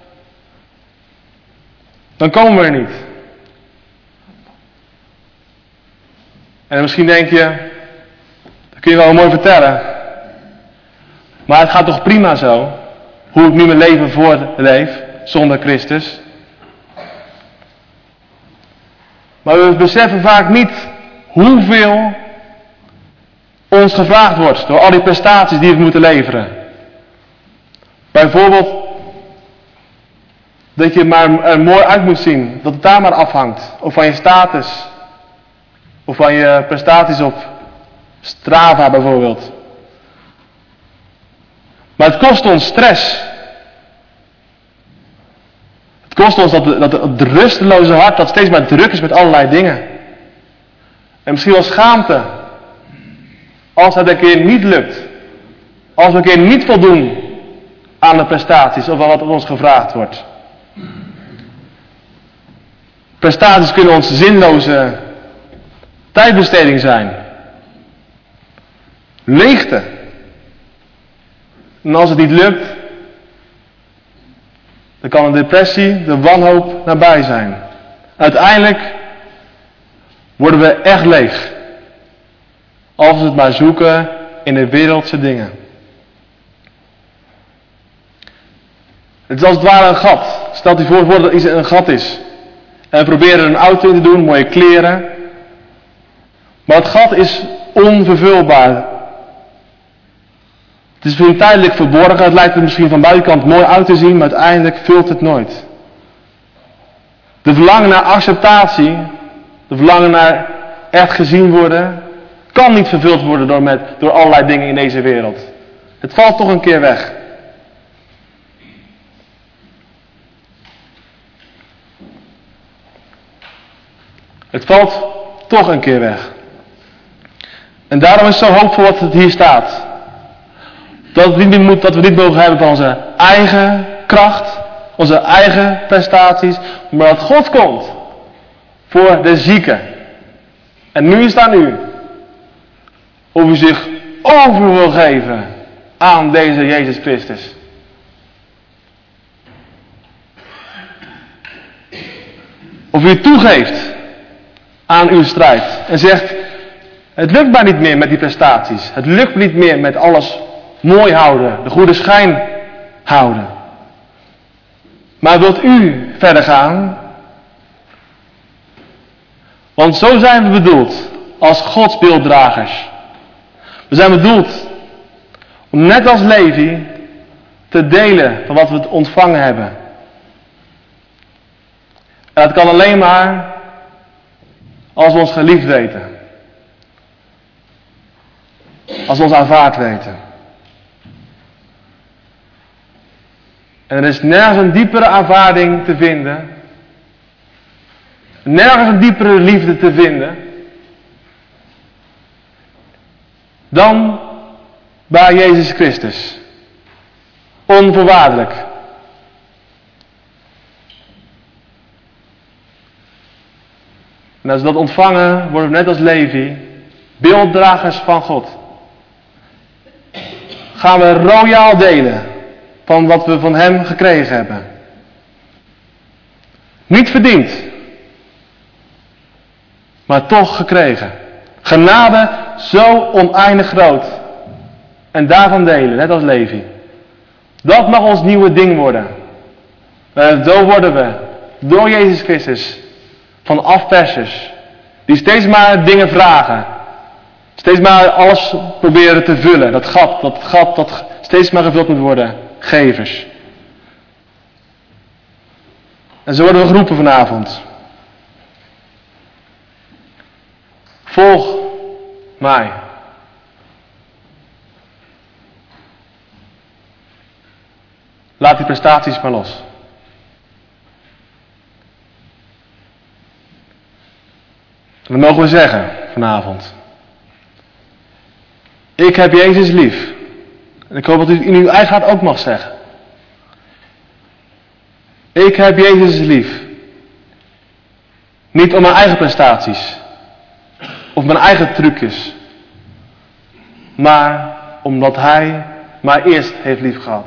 dan komen we er niet. En misschien denk je, dat kun je wel mooi vertellen, maar het gaat toch prima zo, hoe ik nu mijn leven voorleef, zonder Christus. Maar we beseffen vaak niet hoeveel ons gevraagd wordt door al die prestaties die we moeten leveren. Bijvoorbeeld dat je maar er mooi uit moet zien, dat het daar maar afhangt, of van je status. Of van je prestaties op Strava bijvoorbeeld. Maar het kost ons stress. Het kost ons dat, dat het rusteloze hart dat steeds maar druk is met allerlei dingen. En misschien wel schaamte. Als het een keer niet lukt. Als we een keer niet voldoen aan de prestaties of aan wat ons gevraagd wordt. Prestaties kunnen ons zinloze tijdbesteding zijn. Leegte. En als het niet lukt, dan kan een depressie, de wanhoop nabij zijn. Uiteindelijk worden we echt leeg. Als we het maar zoeken in de wereldse dingen. Het is als het ware een gat. Stelt u voor dat iets een gat is. En we proberen er een auto in te doen, mooie kleren. Maar het gat is onvervulbaar. Het is misschien tijdelijk verborgen. Het lijkt er misschien van buitenkant mooi uit te zien, maar uiteindelijk vult het nooit. De verlangen naar acceptatie, de verlangen naar echt gezien worden, kan niet vervuld worden door, met, door allerlei dingen in deze wereld. Het valt toch een keer weg. Het valt toch een keer weg. En daarom is het zo hoopvol wat het hier staat. Dat we niet, moet, dat we niet mogen hebben van onze eigen kracht, onze eigen prestaties, maar dat God komt voor de zieken. En nu is het aan u. Of u zich over wil geven aan deze Jezus Christus. Of u toegeeft aan uw strijd. En zegt, het lukt mij niet meer met die prestaties. Het lukt me niet meer met alles mooi houden. De goede schijn houden. Maar wilt u verder gaan? Want zo zijn we bedoeld als Gods beelddragers. We zijn bedoeld om net als Levi te delen van wat we ontvangen hebben. En dat kan alleen maar als we ons geliefd weten. Als we ons aanvaard weten. En er is nergens een diepere aanvaarding te vinden. Nergens een diepere liefde te vinden. Dan bij Jezus Christus. Onvoorwaardelijk. En als we dat ontvangen, worden we net als Levi, beelddragers van God. Gaan we royaal delen van wat we van hem gekregen hebben. Niet verdiend, maar toch gekregen. Genade zo oneindig groot. En daarvan delen, net als Levi. Dat mag ons nieuwe ding worden. Zo worden we, door Jezus Christus, van afpersers. Die steeds maar dingen vragen. Steeds maar alles proberen te vullen. Dat gat, dat gat dat steeds maar gevuld moet worden. Gevers. En zo worden we geroepen vanavond. Volg mij. Laat die prestaties maar los. En dan mogen we zeggen vanavond. Ik heb Jezus lief. En ik hoop dat u in uw eigen hart ook mag zeggen. Ik heb Jezus lief. Niet om mijn eigen prestaties. Of mijn eigen trucjes. Maar omdat Hij mij eerst heeft lief gehad.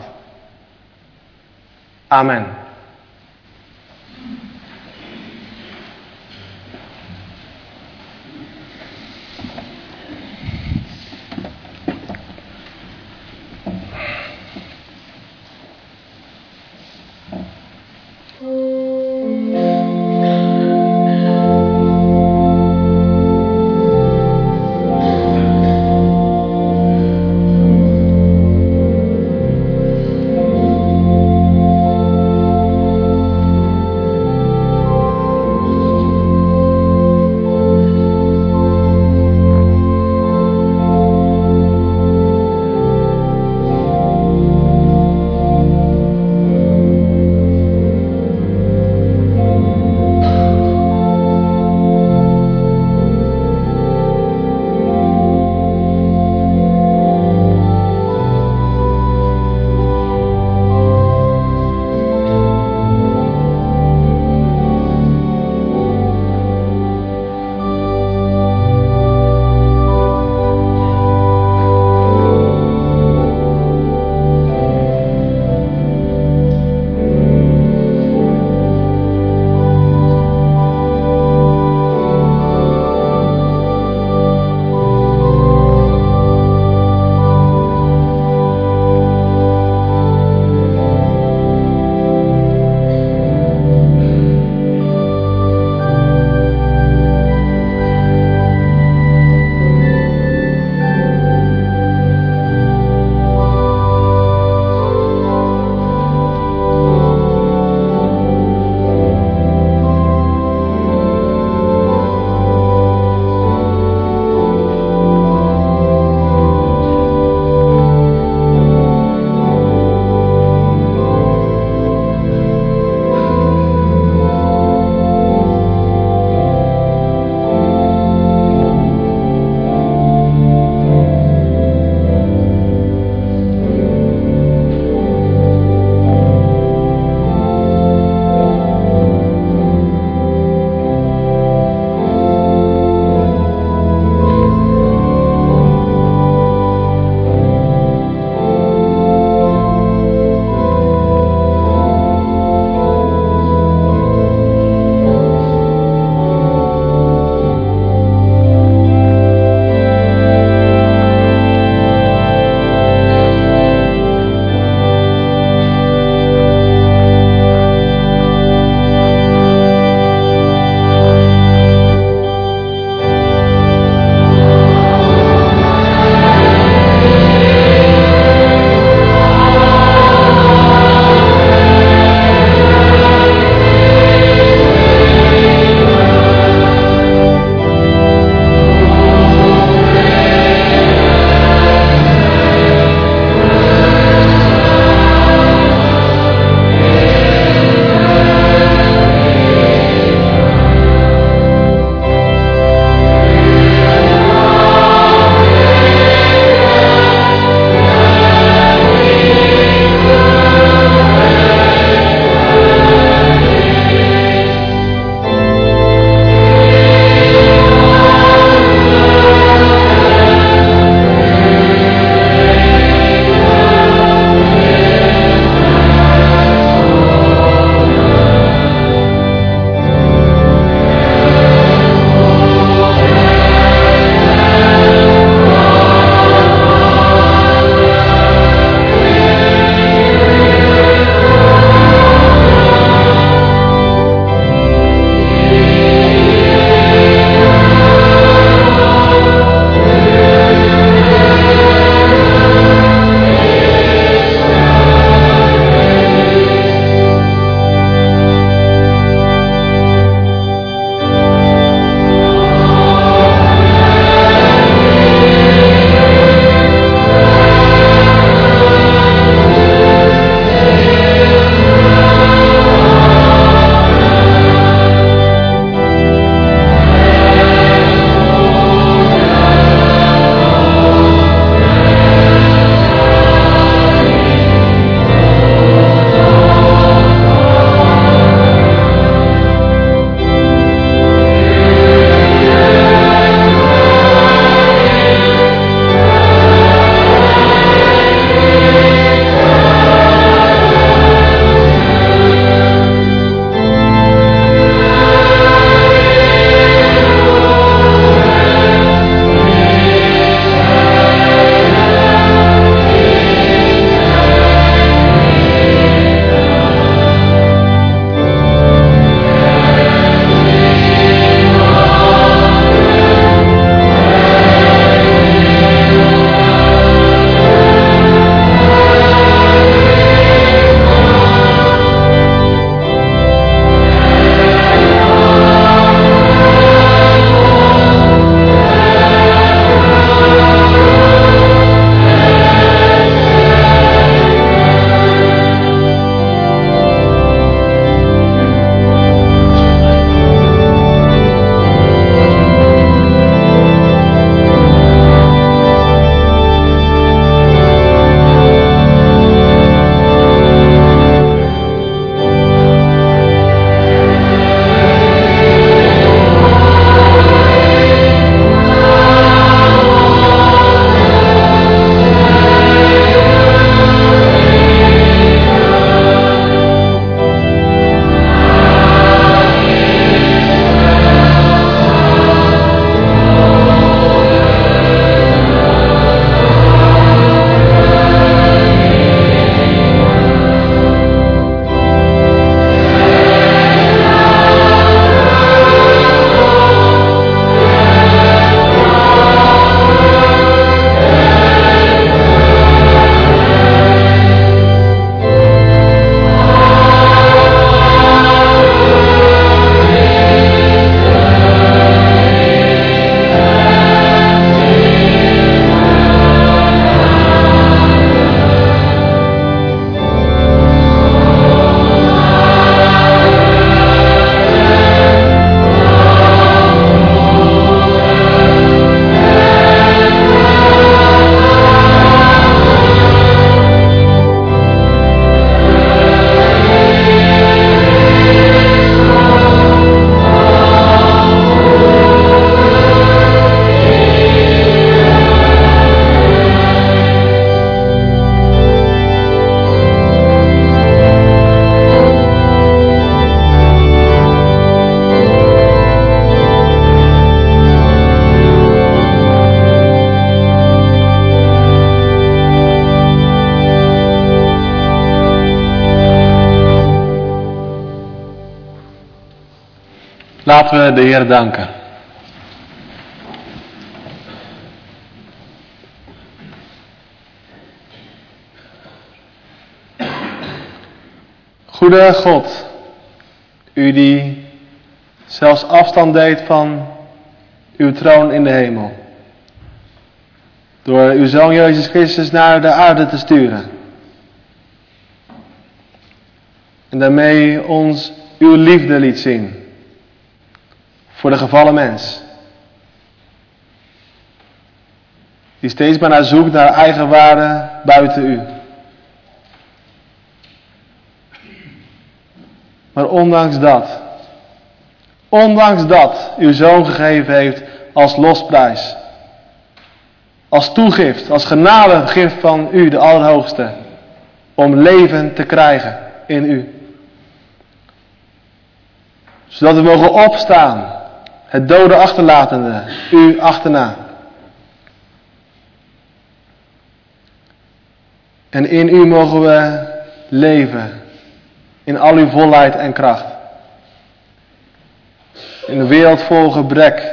Amen. Laten we de Heer danken. Goede God, u die zelfs afstand deed van uw troon in de hemel. Door uw Zoon Jezus Christus naar de aarde te sturen. En daarmee ons uw liefde liet zien. Voor de gevallen mens. Die steeds maar naar zoekt naar eigen waarde buiten u. Maar ondanks dat, ondanks dat uw Zoon gegeven heeft als losprijs, als toegift, als genadegift van u, de Allerhoogste, om leven te krijgen in u. Zodat we mogen opstaan, het dode achterlatende, u achterna. En in u mogen we leven. In al uw volheid en kracht. In een wereld vol gebrek.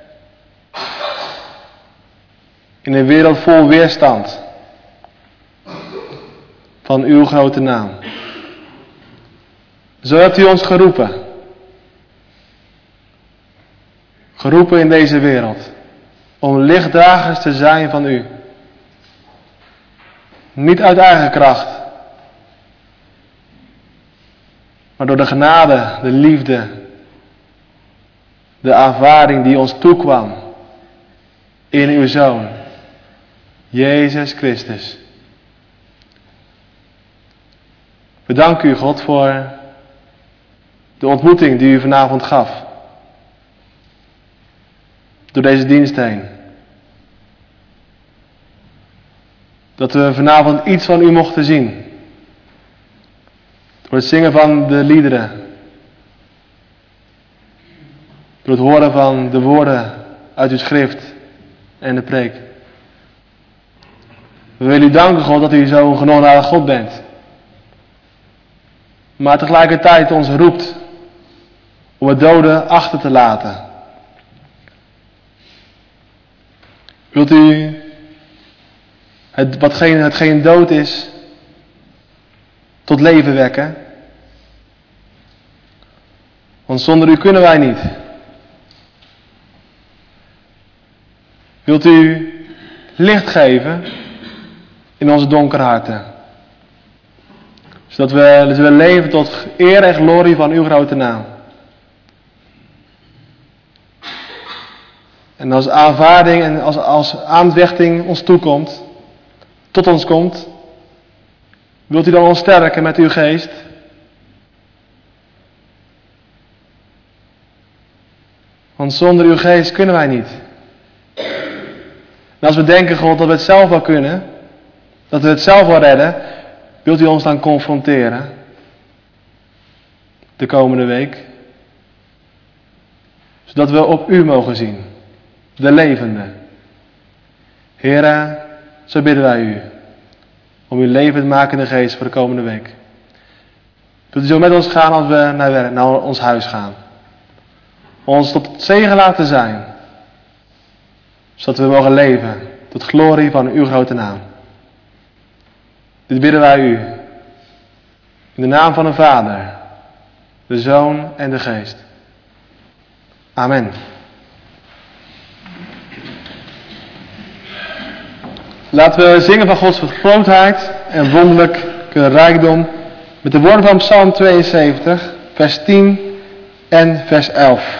In een wereld vol weerstand. Van uw grote naam. Zo hebt u ons geroepen. Geroepen in deze wereld. Om lichtdragers te zijn van u. Niet uit eigen kracht. Maar door de genade, de liefde, de aanvaarding die ons toekwam in uw Zoon, Jezus Christus. We danken u, God, voor de ontmoeting die u vanavond gaf. Door deze dienst heen. Dat we vanavond iets van u mochten zien. Door het zingen van de liederen. Door het horen van de woorden uit uw schrift en de preek. We willen u danken, God, dat u zo'n genoegzame God bent. Maar tegelijkertijd ons roept om het dode achter te laten. Wilt u het, watgeen, hetgeen dood is tot leven wekken? Want zonder u kunnen wij niet. Wilt u licht geven in onze donkere harten? Zodat we, dat we leven tot eer en glorie van uw grote naam. En als aanvaarding en als, als aanvechting ons toekomt, tot ons komt, wilt u dan ons sterken met uw geest? Want zonder uw geest kunnen wij niet. En als we denken, God, dat we het zelf wel kunnen, dat we het zelf wel redden, wilt u ons dan confronteren? De komende week. Zodat we op u mogen zien. De levende. Heere, zo bidden wij u. Om uw levendmakende geest voor de komende week. Wilt u zo met ons gaan als we naar, werk, naar ons huis gaan. Ons tot zegen laten zijn. Zodat we mogen leven tot glorie van uw grote naam. Dit bidden wij u. In de naam van de Vader, de Zoon en de Geest. Amen. Laten we zingen van Gods grootheid en wonderlijke rijkdom met de woorden van Psalm tweeënzeventig, vers tien en vers elf.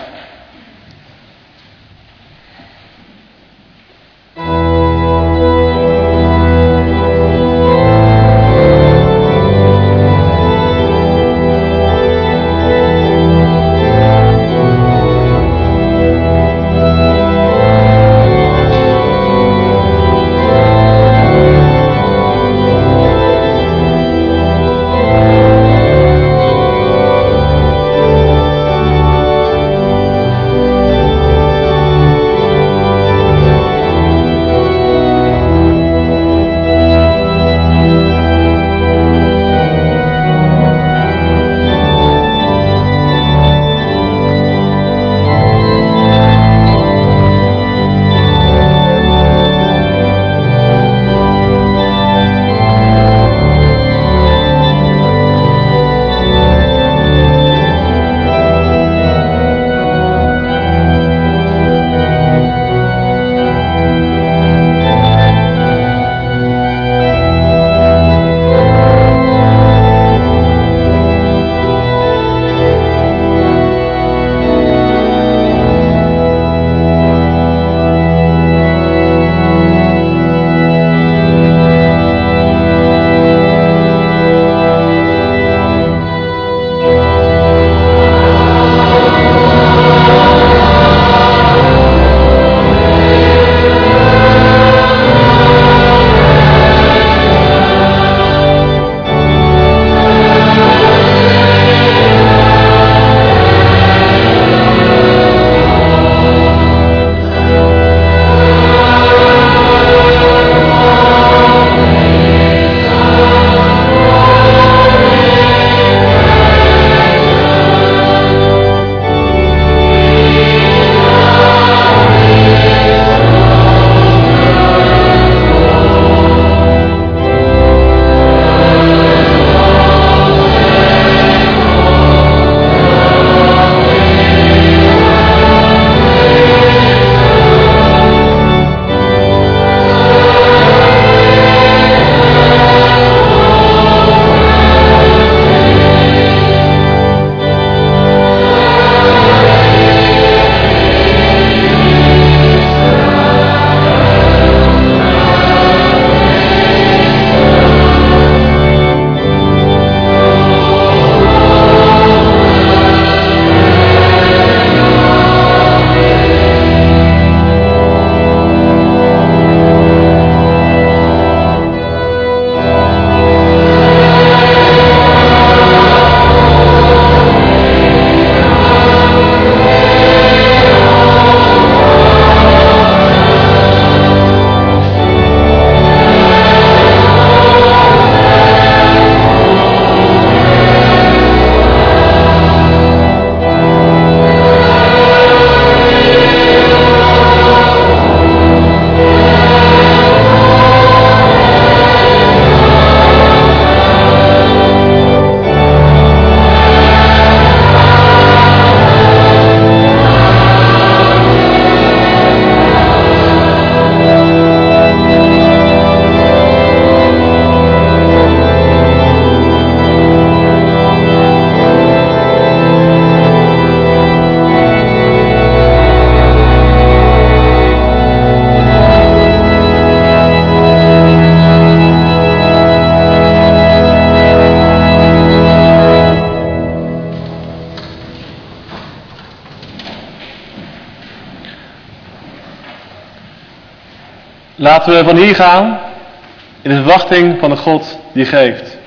Laten we van hier gaan in de verwachting van de God die geeft.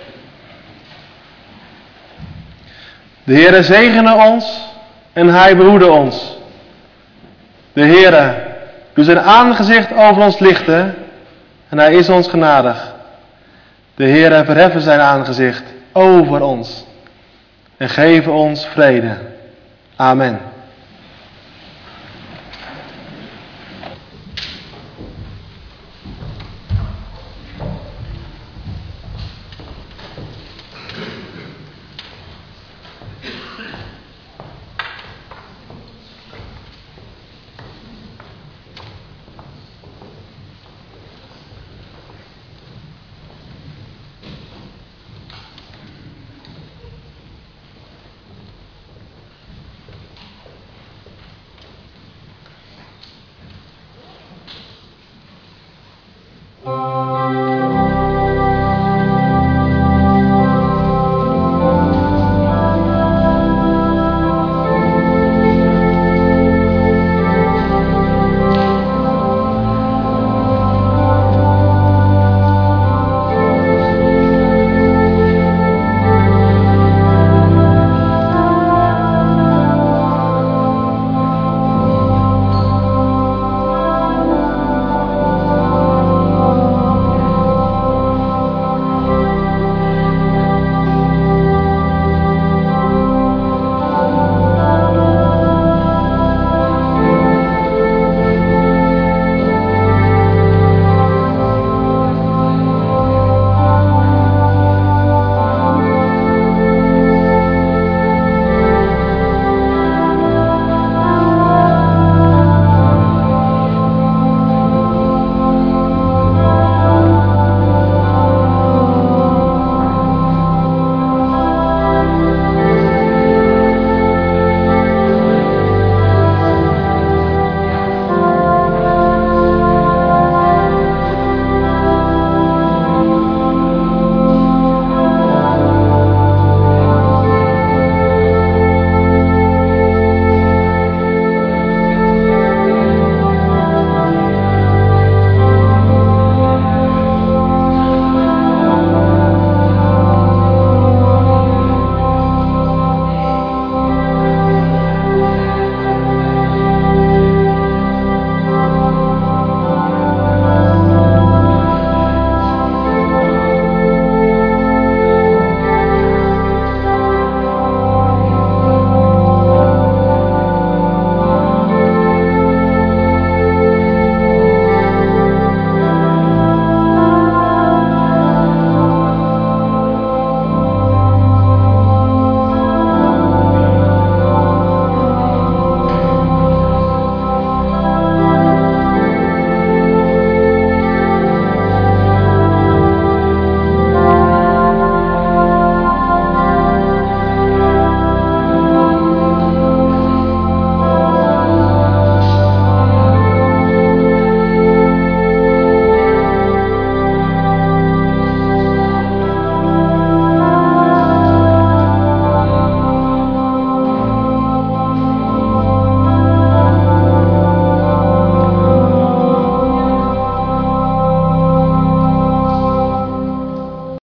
De Heere zegene ons en Hij behoede ons. De Heere doet zijn aangezicht over ons lichten en Hij is ons genadig. De Heere verheffen zijn aangezicht over ons en geven ons vrede. Amen.